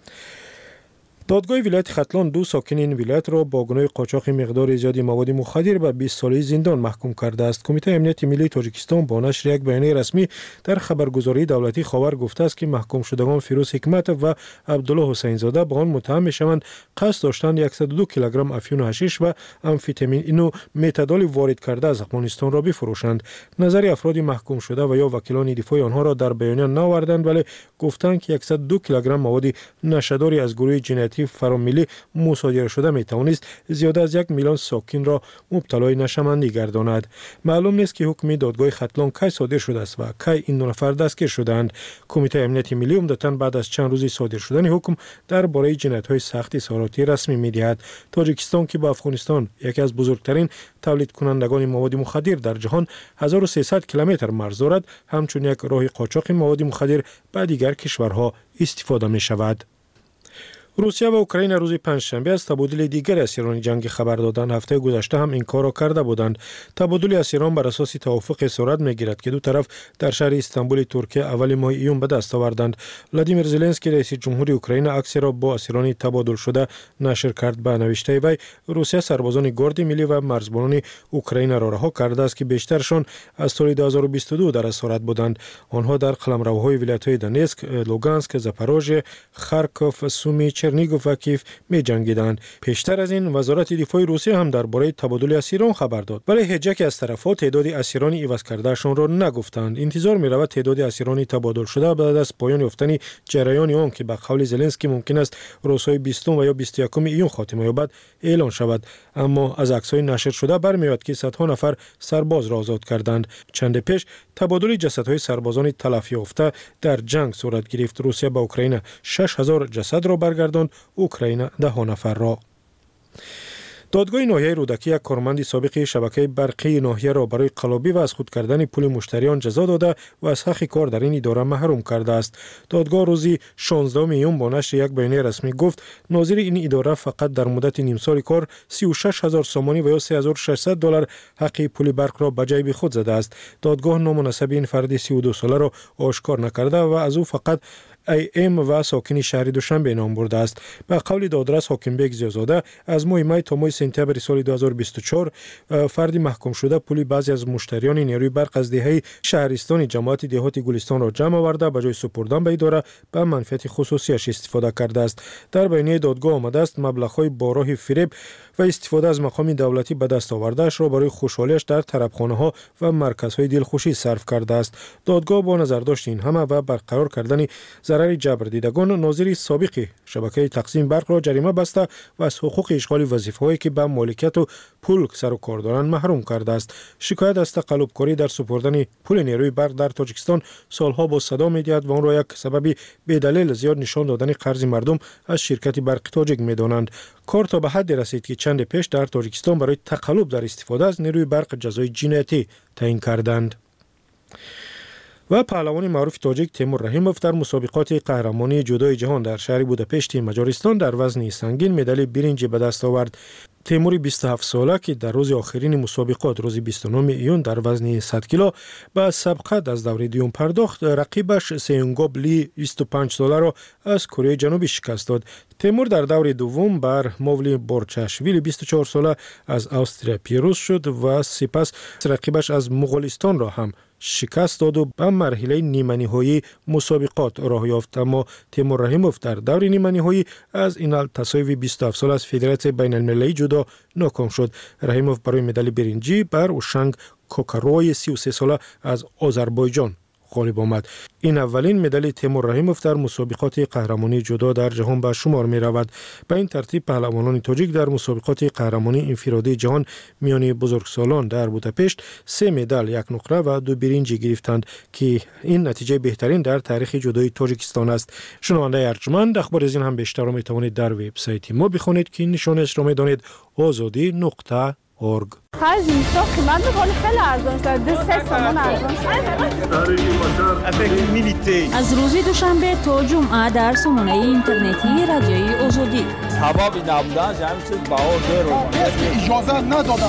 Speaker 2: دادگاه ولایت ختلان دو ساکن این ولایت را با گناه قاچاق مقدار زیادی مواد مخدر به بیست ساله زندان محکوم کرده است. کمیته امنیت ملی تاجیکستان با نشر یک بیانیه رسمی در خبرگزاری دولتی خاور گفته است که محکوم شدگان فیروز حکمت و عبدالله حسین زاده به آن متهم میشوند قصد داشتند صد و دو کیلوگرم افیون و حشیش و آمفتامین اینو متادول وارد کرده از افغانستان را بفروشند. نظر افراد محکوم شده و یا وکیلان دفاع آنها را در بیانیه نآوردند، ولی گفتند که صد و دو کیلوگرم مواد نشه‌داری از گروه جنایتی فراملی مصادره شده می توانست زیاده از یک میلیون ساکن را مبتلای نشمندی گرداند. معلوم نیست که حکم دادگاه ختلان کی صادر شده است و کی این دو نفر دستگیر شدند. کمیته امنیت ملی عمدتاً بعد از چند روزی صادر شدن حکم درباره جنایت‌های سخت اظهاراتی رسمی می‌دهد. تاجیکستان که با افغانستان یکی از بزرگترین تولید کنندگان مواد مخدر در جهان هزار و سیصد کیلومتر مرز دارد، همچون یک راه قاچاق مواد مخدر به دیگر کشورها استفاده می‌شود. روسیه و اوکراین روز پنجشنبه از تبادل دیگر اسیران جنگی خبر دادند. هفته گذشته هم این کار را کرده بودند. تبادل اسیران بر اساس توافق صورت میگیرد که دو طرف در شهر استانبول ترکیه اول ماه ایون به دست آوردند. ولادیمیر زلنسکی رئیس جمهوری اوکراین عکس را با اسیران تبادل شده نشر کرد. به نوشته وی روسیه سربازان گارد ملی و مرزبانان اوکراین را رها کرده است که بیشترشان از سال دو هزار و بیست و دو در اسارت بودند. آنها در قلمروهای ولایت‌های دونتسک، لوگانسک، زاپاروژه، خارکوف، سومی، چرنیگوف و کیف می جنگیدند. پیشتر از این وزارت دفاع روسیه هم درباره تبادل اسیران خبر داد، ولی هیچ یک از طرف‌ها تعداد اسیران عوض کردهشان را نگفتند. انتظار می رود تعداد اسیران تبادل شده بعد از پایان یافتن جریان آن که به قول زلنسکی ممکن است روزهای بیستم و یا بیست و یکم ایون خاتمه یابد اعلان شود. اما از عکس‌های نشر شده برمی‌آید که صدها نفر سرباز را آزاد کردند. چند پیش تبادل جسدهای سربازان تلف یافته در جنگ صورت گرفت. روسیه به اوکراین شش هزار جسد را برگرداند، اوکراین ده نفر را. دادگاه ناحیه رودکی یک کارمند سابق شبکه برقی ناحیه را برای قلابی و از خود کردن پول مشتریان جزا داده و از حق کار در این اداره محروم کرده است. دادگاه روزی شانزدهم ایون با نشر یک بیانیه رسمی گفت ناظر این اداره فقط در مدت نیم سال کار سی و شش هزار سامانی و یا سه هزار و ششصد دلار حق پول برق را به جیب خود زده است. دادگاه نامناسب این فرد سی و دو ساله را آشکار نکرده و از او فقط ای ام و ساکن شهر دوشنبه نام برده است. به قول دادرس حاکم بیگ زیازاده از ماه می تا ماه سپتامبر سال دو هزار و بیست و چهار فردی محکوم شده پولی بعضی از مشتریان نیروی برق از دهه شهرستان جماعت دهات گلستان را جمع آورده به جای سپردن به اداره به منفعت خصوصیش استفاده کرده است. در بیانیه دادگاه آمده است مبلغ‌های با راه فریب و استفاده از مقام دولتی به دست آوردهش را برای خوشحالیش در طربخانه‌ها و مرکزهای دلخوشی صرف کرده است. دادگاه با نظرداشت این همه و برقرار کردن ضرر جبر دیدگان ناظر سابق شبکه تقسیم برق را جریمه بسته و از حقوق اشغال وظیفه‌هایی که به مالکیت و پول سر و کار دارند محروم کرده است. شکایت از تقلبکاری در سپردن پول نیروی برق در تاجیکستان سالها با صدا می‌دهد و آن را یک سبب بدلیل زیاد نشان دادن قرض مردم از شرکت برق تاجیک می‌دانند. کار تا به حد رسید که چند پیش در تاجیکستان برای تقلب در استفاده از نیروی برق جزای جنایتی تعیین کردند. و پهلوان معروف تاجیک تیمور رحیموف در مسابقات قهرمانی جودوی جهان در شهر بوداپشت مجارستان در وزن سنگین مدال برنج به دست آورد. تیمور بیست و هفت ساله که در روز آخرین مسابقات روز بیست و نهم ایون در وزن صد کیلو به سبقت از دور دوم پرداخت، رقیبش سیونگوب لی بیست و پنج ساله را از کره جنوبی شکست داد. تیمور در دور دوم بر مولی بورچاشویلی بیست و چهار ساله از استریا پیروز شد و سپس رقیبش از مغولستان را هم شکست داد و به مرحله نیمه نهایی مسابقات راه یافت. اما تیمور رحیموف در دور نیمه نهایی از اینال تساوی بیست و هفت ساله از فدراسیون بین المللی جودو ناکام شد. رحیموف برای مدال برنجی بر اوشنگ کوکاروی سی و سه ساله از آذربایجان غالب آمد. این اولین مدال تیمور رحیموف در مسابقات قهرمانی جودو در جهان به شمار می رود. به این ترتیب پهلوانان تاجیک در مسابقات قهرمانی انفرادی جهان میان بزرگسالان در بوداپشت سه مدال، یک نقره و دو برنج گرفتند که این نتیجه بهترین در تاریخ جودوی تاجیکستان است. شنونده ارجمند، اخبار از این هم بیشتر می توانید در وبسایت ما بخونید که نشانش را می دانید آزادی نقطه اورگ.
Speaker 4: خرج اینستا قیمت میکنه خیلی ارزان شده، سه سامان ارزان شده.
Speaker 3: از روز دوشنبه تا جمعه در سامانه اینترنتی رادیوی آزادی.
Speaker 5: حبابی نبودن جمعی چیز بهار دارو
Speaker 4: اجازه ندادن.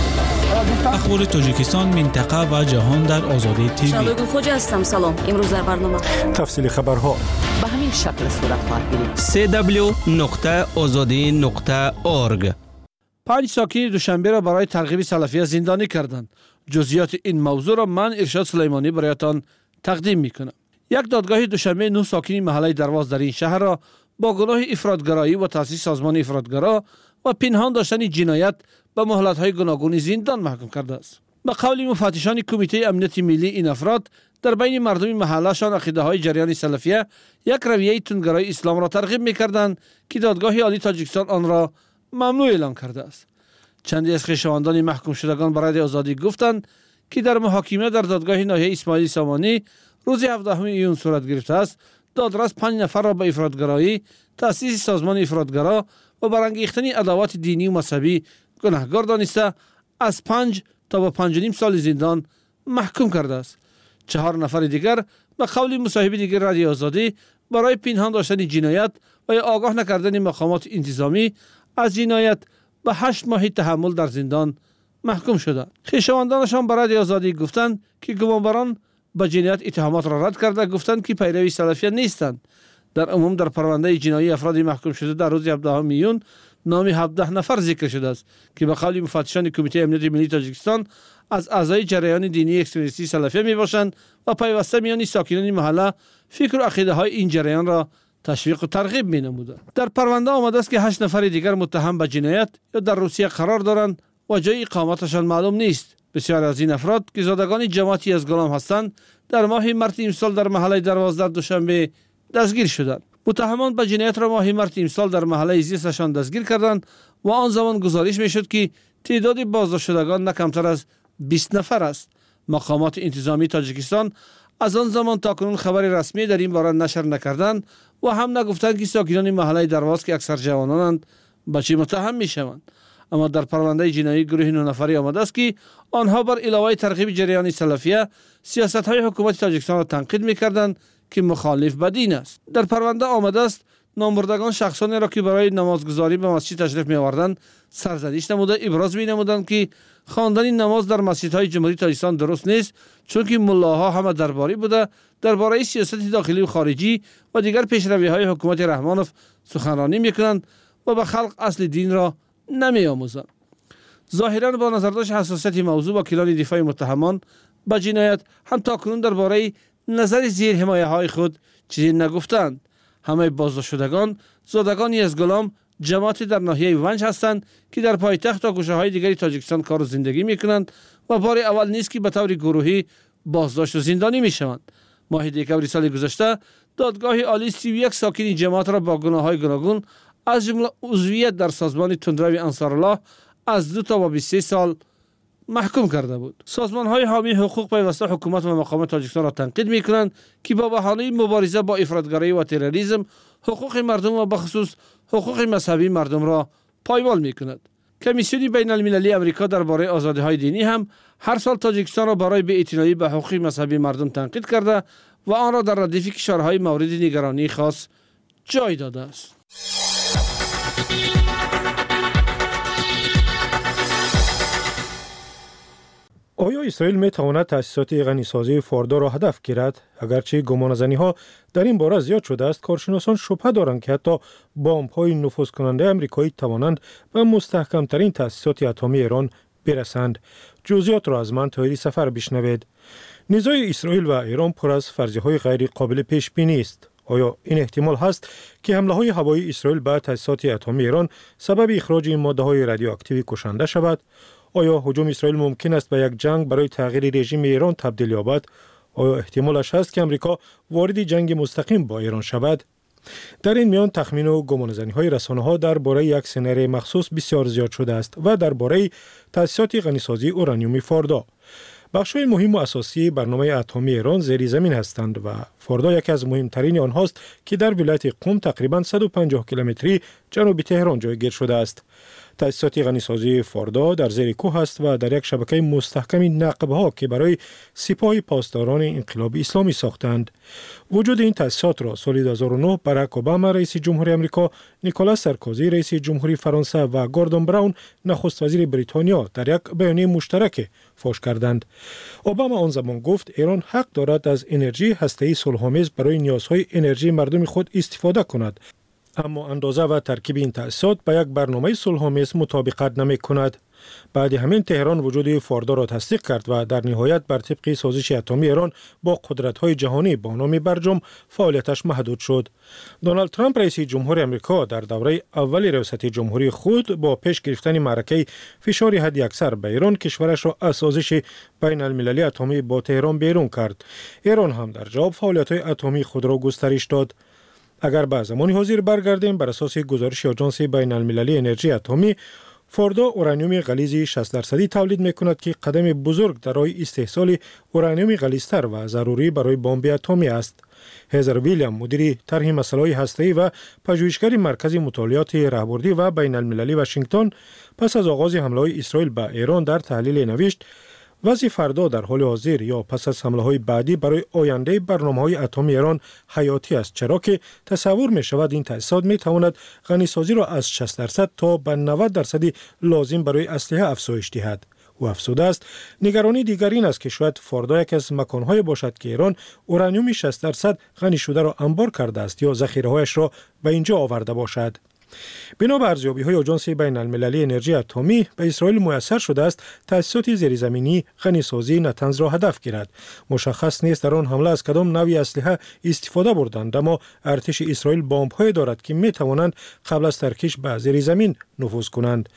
Speaker 12: اخبار تاجیکستان، منطقه و جهان در آزادی تیوی.
Speaker 6: شبگون خوجا هستم. سلام. امروز در برنامه
Speaker 2: تفصیل خبرها
Speaker 6: به همین شکل صورت خواهد گرفت.
Speaker 8: سی دبلیو نقطه آزادی نقطه اورگ.
Speaker 7: پنج ساکن دوشنبه را برای ترغیب سلفیه زندانی کردند. جزئیات این موضوع را من ارشاد سلیمانی برایتان تقدیم میکنم. یک دادگاه دوشنبه نه ساکن محله درواز در این شهر را با گناه افراطگرایی و تأسیس سازمان افراطگرا و پنهان داشتن جنایت به مهلت‌های گوناگون زندان محکوم کرده است. به قول مفتشان کمیته امنیت ملی، این افراد در بین مردم محلهشان عقیده‌های جریان سلفیه یک رویه تندگرای اسلام را ترغیب می‌کردند که دادگاه عالی تاجیکستان آن را ممنوع اعلام کرده است. چندی از خویشاوندان محکوم شدگان برای آزادی گفتند که در محاکمه در دادگاه ناحیه اسماعیل سامانی روز هفدهم ایون صورت گرفته است. دادرس پنج نفر را به افراطگرایی، تأسیس سازمان افراطگرا و برانگیختن عداوت دینی و مذهبی گناهکار دانسته از پنج تا به پنج و نیم سال زندان محکوم کرده است. چهار نفر دیگر به قول مصاحبه دیگر رادیو آزادی برای پنهان داشتن جنایت و یا آگاه نکردن مقامات انتظامی از جنایت به هشت ماه تحمل در زندان محکوم شدند. خویشاوندانشان برای آزادی گفتند که گمانبران به جنایت اتهامات را رد کرده گفتند که پیروی سلفیه نیستند. در عموم در پرونده جنایی افراد محکوم شده در روز هفدهم میون نام هفده نفر ذکر شده است که به قول مفتشان کمیته امنیت ملی تاجیکستان از اعضای جریان دینی اکستریمیستی سلفیه میباشند و پیوسته میان ساکنان محله فکر و عقیده های این جریان را تشویق و ترغیب می نمودند. در پرونده آمده است که هشت نفر دیگر متهم به جنایت یا در روسیه قرار دارند و جای اقامتشان معلوم نیست. بسیار از این افراد که زادگان جماعتی از گلام هستند در ماه مارس امسال در محله درواز در دوشنبه دستگیر شدند. متهمان به جنایت را ماه مارس امسال در محله زیستشان دستگیر کردند و آن زمان گزارش می شد که تعداد بازداشت شدگان نه کمتر از بیست نفر است. مقامات انتظامی تاجیکستان از آن زمان تا کنون خبر رسمی در این باره نشر نکردند و هم نگفتند که ساکنان محله درواز که اکثر جوانانند به چه متهم می شوند. اما در پرونده جنایی گروه نه نفری آمده است که آنها بر علاوه ترغیب جریان سلفیه سیاست‌های حکومت تاجیکستان را تنقید می‌کردند که مخالف به دین است. در پرونده آمده است نامبردگان شخصانی را که برای نمازگزاری به مسجد تشریف می‌آوردند سرزنش نموده ابراز می‌نمودند که خواندن نماز در مسجدهای جمهوری تاجیکستان درست نیست، چون که ملاها همه درباری بوده درباره سیاست داخلی و خارجی و دیگر پیشروی‌های حکومت رحمانوف سخنرانی می‌کنند و به خلق اصل دین را نمی‌آموزند. ظاهراً با نظرداشت حساسیت موضوع وکیلان دفاع متهمان به جنایت هم تاکنون درباره نظر زیر حمایه های خود چیزی نگفتند. همه بازداشت شدگان زادگانی از گلام جماعتی در ناحیه ونج هستند که در پایتخت و گوشه های دیگری تاجیکستان کار و زندگی میکنند و بار اول نیست که به طور گروهی بازداشت و زندانی میشوند. ماه دکمبر سال گذشته دادگاه عالی سی و یک ساکن جماعت را با گناه‌های گوناگون از جمله عضویت در سازمان تندروی انصارالله از دو تا و بیست و سه سال محکوم کرده بود. سازمان‌های حامی حقوق پیوسته حکومت و مقامات تاجیکستان را تنقید می‌کنند که با بهانه مبارزه با افراطگرایی و تروریسم حقوق مردم و بخصوص حقوق مذهبی مردم را پایمال می‌کند. کمیسیون بین المللی امریکا درباره آزادی‌های دینی هم هر سال تاجیکستان را برای بی‌اعتنایی به حقوق مذهبی مردم تنقید کرده و آن را در ردیف کشورهای مورد نگرانی خاص جای داده است.
Speaker 2: آیا اسرائیل می تواند تأسیسات غنیسازی فوردو را هدف گیرد؟ اگرچه گمانه‌زنی‌ها در این باره زیاد شده است، کارشناسان شبهه دارند که حتی بمب‌های نفوذ کننده آمریکایی توانند به مستحکم‌ترین تأسیسات اتمی ایران برسند. جزئیات را از من طاهری سفر بشنوید. نزاع اسرائیل و ایران پر از فرضیه‌های غیر قابل پیش بینی است. آیا این احتمال هست که حمله‌های هوایی اسرائیل به تأسیسات اتمی ایران سبب اخراج ماده‌های رادیواکتیو کشنده شود؟ آیا هجوم اسرائیل ممکن است به یک جنگ برای تغییر رژیم ایران تبدیل یابد؟ آیا احتمالش هست که امریکا وارد جنگ مستقیم با ایران شود؟ در این میان تخمین و گمانه‌زنی‌های رسانه‌ها درباره یک سناریوی مخصوص بسیار زیاد شده است و درباره تأسیسات غنیسازی اورانیوم فوردا. بخش‌های مهم و اساسی برنامه اتمی ایران زیر زمین هستند و فوردا یکی از مهمترین آنهاست که در ولایت قم تقریباً صد و پنجاه کیلومتری جنوب تهران جایگیر شده است. تأسیسات غنیسازی فوردا در زیر کوه است و در یک شبکه مستحکم نقب‌ها که برای سپاه پاسداران انقلاب اسلامی ساختند. وجود این تأسیسات را سال دو هزار و نه باراک اوباما رئیس جمهوری آمریکا، نیکولاس سارکوزی رئیس جمهوری فرانسه و گوردون براون نخست وزیر بریتانیا در یک بیانیه مشترک فاش کردند. اوباما آن زمان گفت ایران حق دارد از انرژی هسته‌ای صلح‌آمیز برای نیازهای انرژی مردم خود استفاده کند، اما اندازه و ترکیب این تأسیسات به یک برنامه صلح‌آمیز مطابقت نمی‌کند. بعد همین تهران وجود فوردا را تصدیق کرد و در نهایت بر طبق سازش اتمی ایران با قدرت‌های جهانی با نام برجام فعالیتش محدود شد. دونالد ترامپ رئیس جمهوری آمریکا در دوره اول ریاست جمهوری خود با پیش گرفتن معرکه فشار حداکثر به ایران کشورش را از سازش بین المللی اتمی با تهران بیرون کرد. ایران هم در جواب فعالیت‌های اتمی خود را گسترش داد. اگر به زمان حاضر برگردیم، بر اساس گزارش آژانس بین المللی انرژی اتمی، فوردا اورانیوم غلیظ شصت درصدی تولید می‌کند که قدم بزرگ در راه استحصال اورانیوم غلیظتر و ضروری برای بمب اتمی است. هزر ویلیام مدیر طرح مسائل هسته‌ای و پژوهشگر مرکز مطالعات راهبردی و بین المللی واشنگتن پس از آغاز حمله‌های اسرائیل به ایران در تحلیل نوشت وضع فردا در حال حاضر یا پس از حمله‌های بعدی برای آینده برنامه‌های اتمی ایران حیاتی است، چرا که تصور می‌شود این تأسیسات می‌تواند غنیسازی را از شصت درصد تا به نود درصد لازم برای اسلحه افزایش دهد. او افزوده است نگرانی دیگر این است که شاید فوردا یک از مکان‌های باشد که ایران اورانیوم شصت درصد غنی شده را انبار کرده است یا ذخیره‌هایش را به اینجا آورده باشد. بنا به ارزیابی‌های آژانس بین المللی انرژی اتمی، به اسرائیل میسر شده است تأسیسات زیرزمینی غنیسازی نتنز را هدف گیرد. مشخص نیست در آن حمله از کدام نوعی اسلحه استفاده بردند، اما ارتش اسرائیل بمب‌هایی دارد که می‌توانند قبل از ترکیش به زیرزمین نفوذ کنند.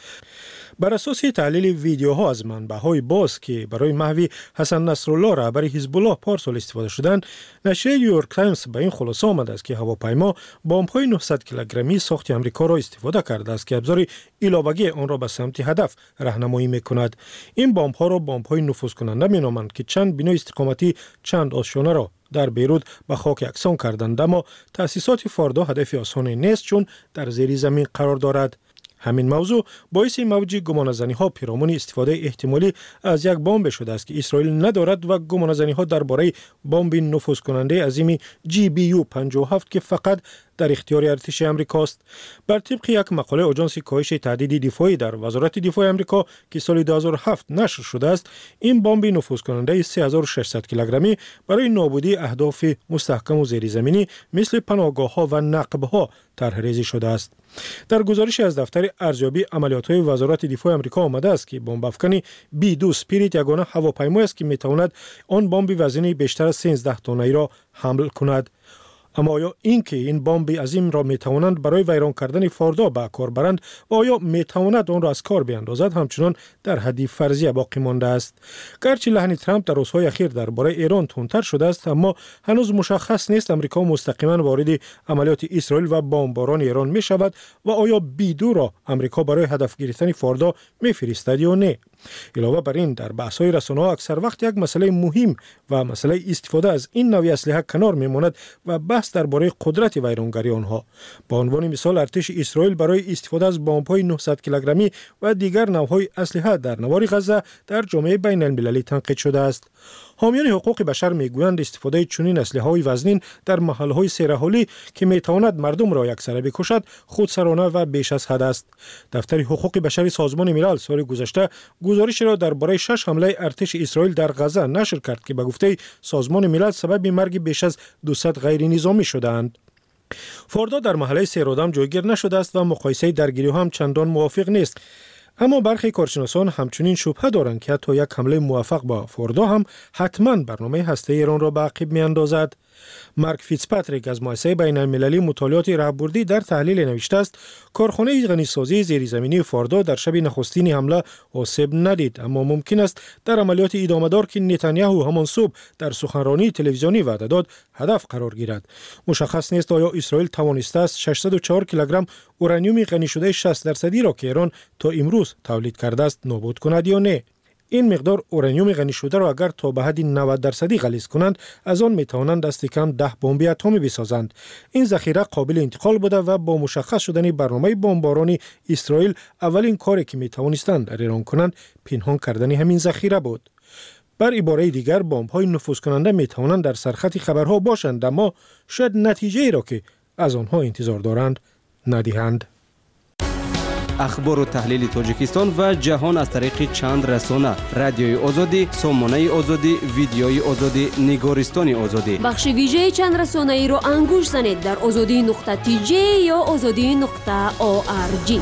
Speaker 2: بر اساس تحلیل ویدیوها از منبع‌های باز که برای محو حسن نصرالله رهبر حزب الله پارسال استفاده شدند، نشریه نیویورک تایمز به این خلاصه آمده است که هواپیما بمب‌های نهصد کیلوگرمی ساخت آمریکا را استفاده کرده است که ابزار علاوه‌ای آن را به سمت هدف راهنمایی می‌کند. این بمب‌ها را بمب‌های نفوذ کننده می‌نامند که چند بنا استقامتی چند آشیانه را در بیروت به خاک یکسان کردند، اما تأسیسات فوردا هدف آسانی نیست چون در زیر زمین قرار دارد. همین موضوع باعث موج گمانه‌زنی‌ها پیرامون استفاده احتمالی از یک بمب شده است که اسرائیل ندارد و گمانه‌زنی‌ها درباره بمب نفوذ کننده عظیم جی بی یو پنجاه و هفت که فقط در اختیار ارتش آمریکا است. بر طبق یک مقاله آژانس کاهش تهدید دفاعی در وزارت دفاع آمریکا که سال دو هزار و هفت نشر شده است، این بمب نفوذ کننده سه هزار و ششصد کیلوگرمی برای نابودی اهداف مستحکم و زیرزمینی مثل پناهگاه‌ها و نقب‌ها طرح‌ریزی شده است. در گزارش از دفتر ارزیابی عملیات‌های وزارت دفاع آمریکا آمده است که بمب افکن بی دو اسپریت یگانه هواپیمایی است که می‌تواند آن بمب وزنی بیشتر از سیزده تنه‌ای را حمل کند. اما آیا اینکه این بمب عظیم را میتوانند برای ویران کردن فوردا به کار برند و آیا میتواند آن را از کار بیاندازد همچنان در حد فرضیه باقی مانده است. گرچه لحن ترامپ در روزهای اخیر درباره ایران تندتر شده است، اما هنوز مشخص نیست امریکا مستقیما وارد عملیات اسرائیل و بمباران ایران می شود و آیا بی دو را امریکا برای هدف گرفتن فوردا میفرستد یا نه. علاوه بر این در بحث‌های رسانه‌ها اکثر وقت یک مسئله مهم و مسئله استفاده از این نوع اسلحه کنار میماند و بحث درباره قدرت ویرانگری آنها. با عنوان مثال ارتش اسرائیل برای استفاده از بمب‌های نهصد کیلوگرمی و دیگر نوع‌های اسلحه در نوار غزه در جامعه بین المللی تنقید شده است. حامیان حقوق بشر میگویند استفاده چنین اسلحه‌های وزنین در محل‌های سیرحالی که میتواند مردم را یکسره بکشد خودسرانه و بیش از حد است. دفتر حقوق بشر سازمان ملل سال گذشته گزارش را درباره شش حمله ارتش اسرائیل در غزه نشر کرد که به گفته سازمان ملل سبب مرگ بیش از دویست غیر نظامی شدند. فوردا در محله سیرادم جایگیر نشده است و مقایسه درگیری هم چندان موافق نیست. اما برخی کارشناسان همچنین شبهه دارند که حتی یک حمله موفق با فوردا هم حتما برنامه هسته ایران را به عقب می اندازد. مارک فیتزپاتریک از مؤسسه بین المللی مطالعات راهبردی در تحلیل نوشته است کارخانه غنیسازی زیرزمینی فوردا در شب نخستین حمله آسیب ندید، اما ممکن است در عملیات ادامه دار که نتانیاهو همان صبح در سخنرانی تلویزیونی وعده داد هدف قرار گیرد. مشخص نیست آیا اسرائیل توانسته است ششصد و چهار کیلوگرم اورانیوم غنی شده شصت درصدی را که ایران تا امروز تولید کرده است نابود کند یا نه. این مقدار اورانیوم غنی شده را اگر تا به حد نود درصدی غلیظ کنند از آن می توانند دست کم ده بمب اتمی بسازند. این ذخیره قابل انتقال بوده و با مشخص شدن برنامه بمبارانی اسرائیل اولین کاری که می توانستند در ایران کنند پنهان کردن همین ذخیره بود. بر عباره دیگر بمب های نفوذ کننده می توانند در سرخط خبرها باشند اما شاید نتیجه ای را که از آنها انتظار دارند ندهند.
Speaker 9: اخبار و تحلیل تاجیکستان و جهان از طریق چند رسانه: رادیوی آزادی، سامانه آزادی، ویدیوی آزادی، نگارستان آزادی.
Speaker 10: بخش ویژه چند رسانه ای را انگوش زنید در آزادی نقطه تی جی یا آزادی نقطه او آر جی.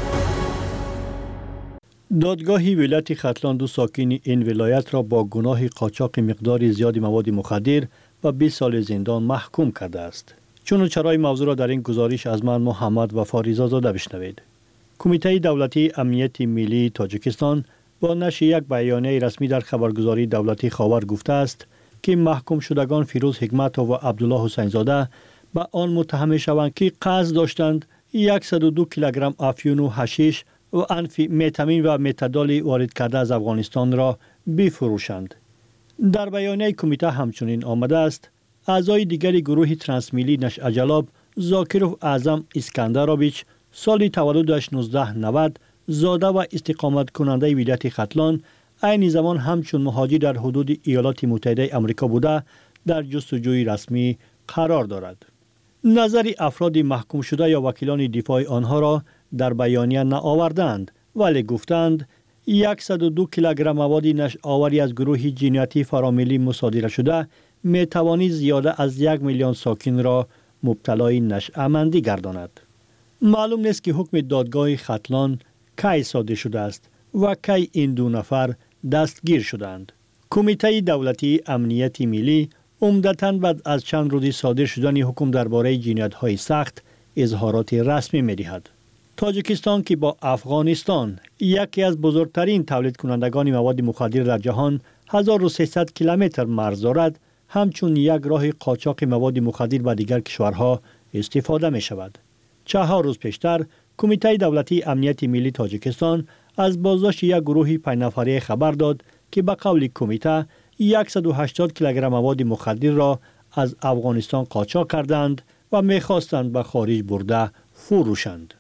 Speaker 11: دادگاه ولایت ختلان دو ساکن این ولایت را با گناه قاچاق مقدار زیاد مواد مخدر و بیست سال زندان محکوم کرده است. چون و چرای موضوع را در این گزارش از من محمد وفا رضازاده بشنوید. کمیته دولتی امنیت ملی تاجیکستان با نشر یک بیانیه رسمی در خبرگزاری دولتی خاور گفته است که محکوم شدگان فیروز حکمت و عبدالله حسین زاده به آن متهم شوند که قصد داشتند صد و دو کیلوگرم افیون و حشیش و انفی متامین و متادول وارد کرده از افغانستان را بفروشند. در بیانیه کمیته همچنین آمده است اعضای دیگری گروه ترانسمیلی نش اجلاب زاکروف اعظم اسکندرابیچ سال تولدش نوزده نود زاده و استقامت کننده ولایت ختلان عین زمان همچون مهاجر در حدود ایالات متحده آمریکا بوده در جستجوی رسمی قرار دارد. نظر افراد محکوم شده یا وکیلان دفاع آنها را در بیانیه نآوردند ولی گفتند صد و دو کیلوگرم مواد نش آوری از گروه جنایتی فراملی مصادره شده می توانید زیاده از یک میلیون ساکن را مبتلای نشأه‌مندی گرداند. معلوم نیست که حکم دادگاه ختلان کی صادر شده است و کی این دو نفر دستگیر شدند. کمیته دولتی امنیت ملی عمدتاً بعد از چند روز صادر شدن حکم درباره جنایت‌های سخت اظهارات رسمی می‌دهد. تاجیکستان که با افغانستان یکی از بزرگترین تولید کنندگان مواد مخدر در جهان هزار و سیصد کیلومتر مرز دارد، همچون یک راه قاچاق مواد مخدر به دیگر کشورها استفاده می‌شود. چهار روز پیشتر کمیته دولتی امنیت ملی تاجیکستان از بازداشت یک گروه پنج نفره خبر داد که به قول کمیته صد و هشتاد کیلوگرم مواد مخدر را از افغانستان قاچاق کردند و می‌خواستند به خارج برده فروشند.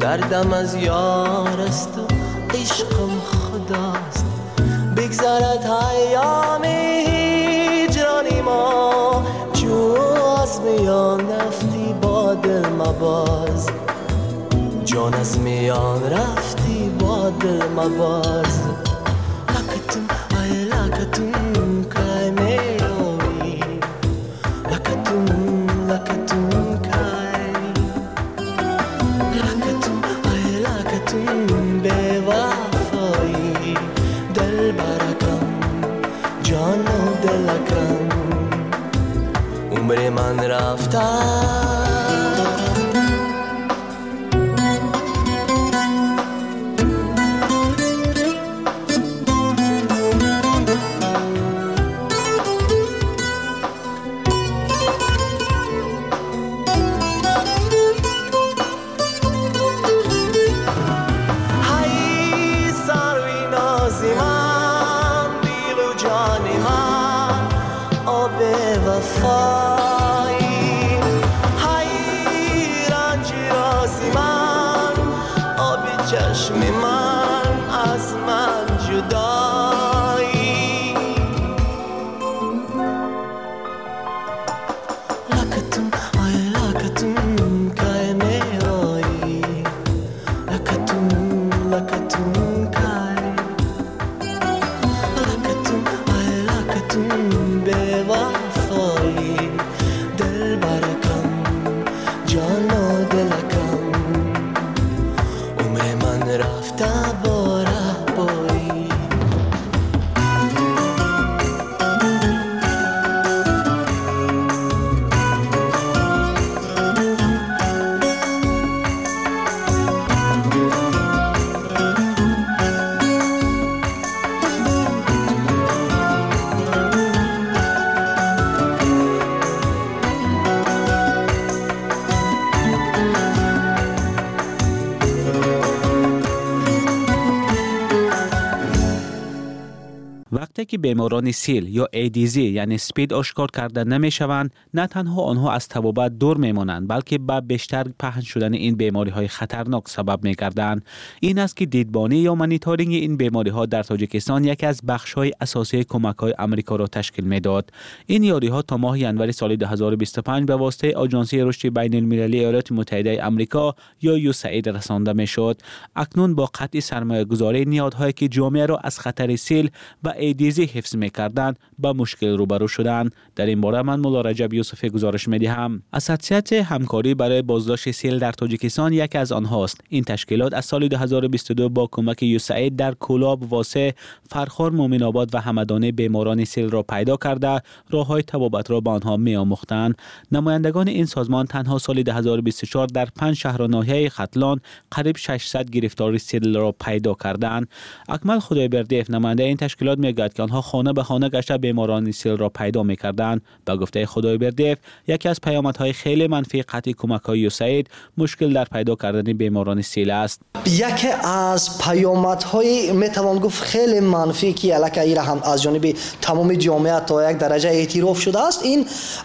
Speaker 13: دردم از یار است و عشقم خداست بگذرد ایام هجرانی ما جو از میان رفتی با دل مباز جان از میان رفتی با دل مباز لکتم ای لکتم که میروی لکتم لکتم که لکتم ای لکتم به وفایی دل برکم جان و دلکم عمر من رفته
Speaker 12: وقتی که بیماران سیل یا ایدیزی یعنی اسپید آشکار کرده نمی شوند، نه تنها آنها از طبابت دور می مانند بلکه به بیشتر پهن شدن این بیماری های خطرناک سبب می گردند. این است که دیدبانی یا مانیتورینگ این بیماری ها در تاجیکستان یکی از بخش های اساسی کمک های آمریکا را تشکیل می داد. این یاری ها تا ماه ژانویه سال دو هزار و بیست و پنج به واسطه آژانسی رشد بین المللی ایالات متحده آمریکا یا یوساید رسانده می شد. اکنون با قطع سرمایه گذاری نیازهایی که جامعه را از خطر سیل و ایدیزی حفظ می‌کردند با مشکل روبرو شدند. در این باره من مولا رجب یوسفی گزارش می‌دهم. اساسیت همکاری برای بازداشت سیل در تاجیکستان یکی از آنهاست. این تشکیلات از سال دو هزار و بیست و دو با کمک یوساید در کولاب، واسه، فرخار، مومن آباد و همدان بیماران سیل را پیدا کرده راه‌های طبابت را به آنها می‌آموختند. نمایندگان این سازمان تنها سال دو هزار و بیست و چهار در پنج شهر و ناحیه ختلان قریب ششصد گرفتاری سیل را پیدا کردند. اکمل خدایبردیف نماینده این تشکیلات میگوید که آنها خانه به خانه گشته بیماران سیل را پیدا می‌کردند. به گفته خدایبردیف یکی از پیامدهای خیلی منفی قطع کمک‌های یوساید مشکل در پیدا کردن بیماران سیل است.
Speaker 14: یکی از پیامدهای میتوان گفت خیلی منفی که علاقه ای را هم از جانب تمام جامعه تا یک درجه اعتراف شده است، این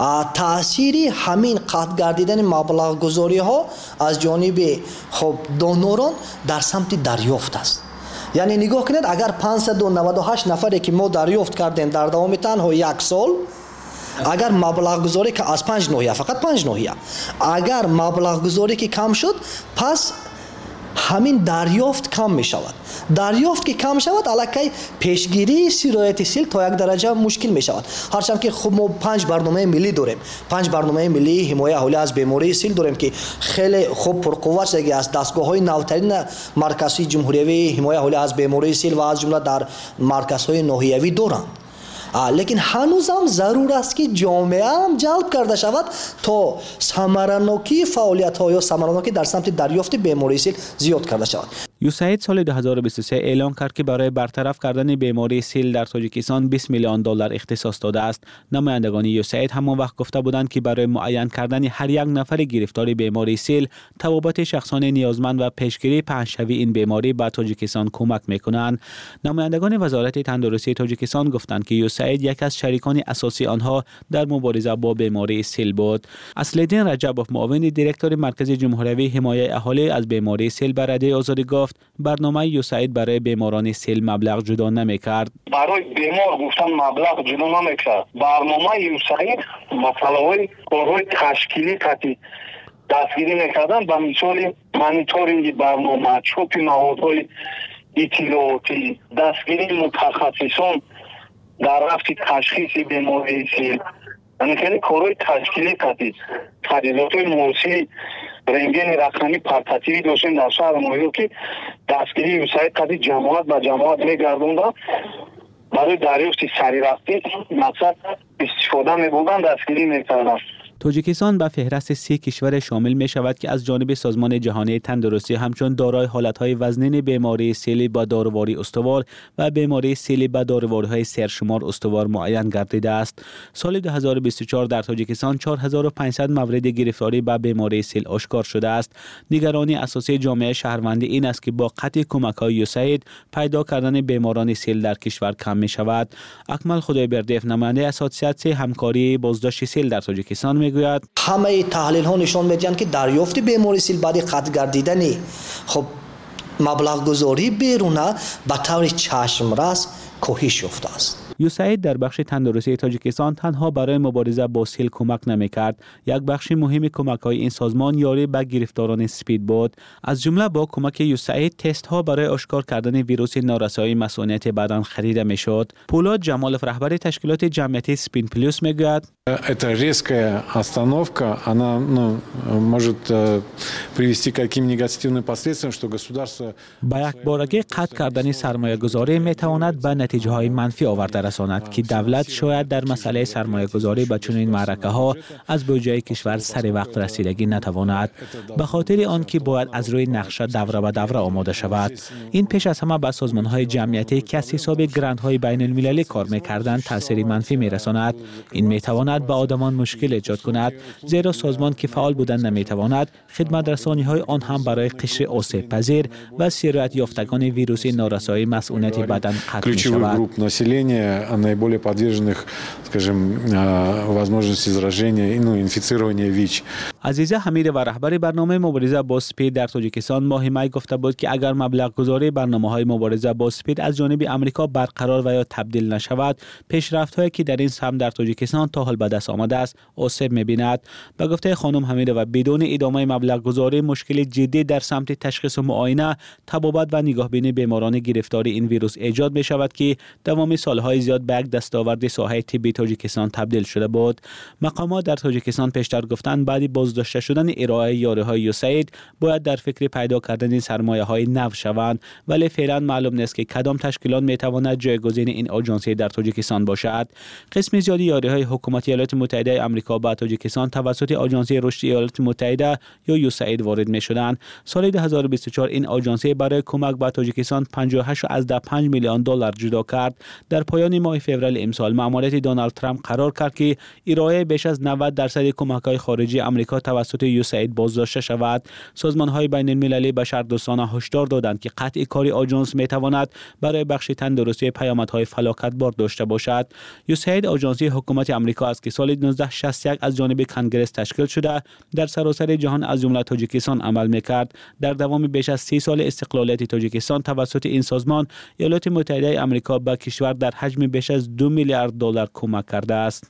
Speaker 14: تأثیری همین قطع گردیدن مبلغ گذاری ها از جانب خب دونوران در سمت دریافت است. یعنی نگاه کنید اگر پانصد و نود و هشت نفری که ما دریافت کردیم در دوام تنها یک سال، اگر مبلغ گذاری که از پنج ناحیه فقط پنج ناحیه اگر مبلغ گذاری که کم شد، پس همین دریافت کم می شود. دریافت که کم شود علاقه پیشگیری سرایت سیل تا یک درجه مشکل می شود. هرچند که خب ما پنج برنامه ملی داریم، پنج برنامه ملی حمایت حوله از بیماری سیل داریم که خیلی خوب پرقوت شده از دستگاه های نوترین مرکزی جمهوری حمایت حوله از بیماری سیل و از جمله در مرکز های ناحیوی دارند. لیکن هنوز هم ضرور است که جامعه هم جلب کرده شود تا ثمراناکی فعالیت ها یا ثمراناکی در سمت دریافت بیماری سیل زیاد کرده شود.
Speaker 12: یوساید سال دو هزار و بیست و سه اعلام کرد که برای برطرف کردن بیماری سیل در تاجیکستان بیست میلیون دلار اختصاص داده است. نمایندگان یوساید همان وقت گفته بودند که برای معین کردن هر یک نفر گرفتار بیماری سیل تبابت شخصان نیازمند و پیشگیری پهن‌شوی این بیماری به تاجیکستان کمک میکنند. نمایندگان وزارت تندرستی تاجیکستان گفتند که یوساید یک از شریکان اساسی آنها در مبارزه با بیماری سیل بود. اصل‌الدین رجبوف معاون دیرکتور مرکز جمهوری حمایت اهالی از بیماری سیل به رادیوی آزادی گفت برنامه یوساید برای بیماران سیل مبلغ جدا نمی‌کرد.
Speaker 15: برای بیمار گفتن مبلغ جدا نمی‌کرد. برنامه یوساید مسائل کارهای تشکیلی قطعی دستگیری می‌کردن به مثال مانیتورینگ برنامه، چوب نهادهای اطلاعاتی، دستگیری متخصصان در رفت تشخیص بیماری سیل. یعنی خیلی کارهای تشکیلی قطعی تجهیزات موسی رنگین رقمی پرتاتیوی داشتیم در شهر ما که دستگیری یوساید قطعی جماعت به جماعت میگردوند برای دریافت سری رفتی مقصد استفاده میبودن دستگیری میکردن.
Speaker 12: تاجیکستان به فهرست سی کشور شامل می شود که از جانب سازمان جهانی تندرستی همچون دارای حالتهای وزنین بیماری سیل با دارواری استوار و بیماری سیل با دارواری سرشمار استوار معین گردیده است. سال دو هزار و بیست و چهار در تاجیکستان چهار هزار و پانصد مورد گرفتاری به بیماری سیل آشکار شده است. نگرانی اساسی جامعه شهروندی این است که با قطع کمک‌های یوساید پیدا کردن بیماران سیل در کشور کم می شود. اکمل خدایبردیف نماینده اساسیاسیون همکاری بازداشت سیل در تاجیکستان می گوید
Speaker 14: همه تحلیل ها نشان میدهند که دریافت بیماری سیل بعد قطع گردیدنی خب مبلغ گذاری بیرونه به طور چشمرس کاهش یافته است.
Speaker 12: یوساید در بخش تندرستی تاجیکستان تنها برای مبارزه با سیل کمک نمی‌کرد. یک بخش مهم کمک‌های این سازمان یاری به گرفتاران سپید بود. از جمله با کمک یوساید تست‌ها برای آشکار کردن ویروس نارسایی مسئولیت بدن خریده می‌شد. پولاد جمالوف رهبر تشکیلات جمعیتی سپین پلوس میگوید
Speaker 16: эта резкая остановка она ну может привести к каким негативным последствиям что государство
Speaker 12: با یک بارگی قطع کردن سرمایه‌گذاری می‌تواند به نتیجه‌های منفی آورده رساند که دولت شاید در مسئله سرمایه‌گذاری به چنین معرکه‌ها از بودجه کشور سر وقت رسیدگی نتواند، به خاطر آنکه باید از روی نقشه دوره به دوره آماده شود. این پیش از همه به سازمان‌های جمعیتی که از حساب گرانت‌های بین‌المللی کار می‌کردند تأثیر منفی می‌رساند. این می‌تواند به آدمان مشکل ایجاد کند، زیرا سازمان که فعال بودن نمی‌تواند خدمت رسانی‌های آن هم برای قشر آسیب پذیر و سرایت یافتگان ویروس نارسایی مسئولیت بدن قطع می‌شود.
Speaker 16: наиболее подверженных, скажем, возможности заражения и ну, инфицирования ویچ.
Speaker 12: عزیزه حمید و رهبر برنامه مبارزه با سپید در تاجیکستان ماه می گفته بود که اگر مبلغ گذاری برنامه‌های مبارزه با سپید از جانب آمریکا برقرار و یا تبدیل نشود، پیشرفت‌هایی که در این سمت در تاجیکستان تا حال به دست آمده است آسیب می‌بیند. به گفته خانم حمیده و بدون ادامه مبلغ گذاری مشکل جدی در سمت تشخیص و معاینه، تبابت و نگاهبینی بیماران گرفتار این ویروس ایجاد می‌شود که تمام سال‌های زیاد به یک دستاورد ساحه طبی تاجیکستان تبدیل شده بود. مقامات در تاجیکستان پیشتر گفتند بعد بازداشته شدن ارائه یاری‌های یوساید باید در فکر پیدا کردن سرمایه‌های نو شوند، ولی فعلا معلوم نیست که کدام تشکیلات می‌تواند جایگزین این آژانسی در تاجیکستان باشد. قسم زیادی یاری‌های حکومت ایالات متحده آمریکا به تاجیکستان توسط آژانسی رشد ایالات متحده یا یوساید وارد می‌شدند. سال دو هزار و بیست و چهار این آژانسی برای کمک به تاجیکستان پنجاه و هشت ممیز پنج میلیون دلار جدا کرد. در پایان ماه فوریه امسال مأموریت دونالد ترامپ قرار کرد که ارائه بیش از نود درصد کمک‌های خارجی آمریکا توسط یوساید بازداشته شود. سازمان‌های بین‌المللی بشردوستانه هشدار دادند که قطع کاری آژانس می‌تواند برای بخش تندرستی پیامدهای فلاکتبار داشته باشد. یوساید آژانسی حکومت آمریکا است که سال نوزده شصت و یک از جانب کنگره تشکیل شده در سراسر جهان از جمله تاجیکستان عمل می‌کرد. در دوام بیش از سی سال استقلالیت تاجیکستان توسط این سازمان، ایالات متحده آمریکا به کشور در حجم بیش از دو میلیارد دلار کمک کرده است.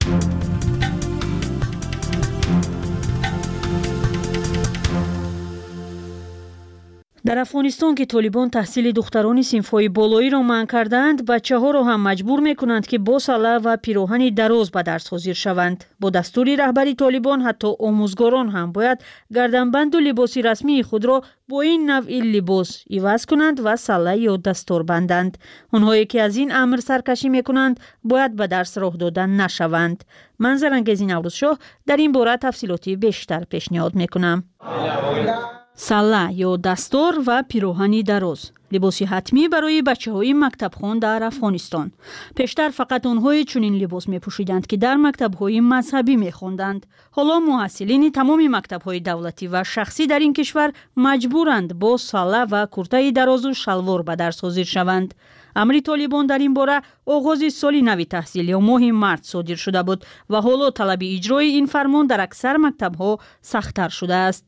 Speaker 3: در افغانستان که طالبان تحصیل دختران صنف‌های بالایی را منع کردند، بچه‌ها را هم مجبور می‌کنند که با سله و پیراهن دراز به درس حاضر شوند. با دستور رهبری طالبان حتی آموزگاران هم باید گردنبند و لباس رسمی خود را با این نوع لباس عوض کنند و سله یا دستار بندند. آنهایی که از این امر سرکشی می‌کنند باید به درس راه دادن نشوند. منظر انگیزی نوروز شاه در این باره تفصیلاتی بیشتر پیشنهاد می‌کنم. салла ё дастор ва пироҳани дароз либоси ҳатмӣ барои бачаҳои мактабхон дар Афғонистон. Пештар фақат онҳое чунин либос мепӯшиданд, ки дар мактабҳои мазҳабӣ мехонданд. Ҳоло муҳассилини тамоми мактабҳои давлатӣ ва шахсӣ дар ин кишвар маҷбуранд бо салла ва куртаи дарозу шалвор ба дарс ҳозир шаванд. амри Толибон дар ин бора оғози соли нави таҳсил ё моҳи март содир шуда буд ва ҳоло талаби иҷрои ин фармон дар аксар мактабҳо сахттар шудааст.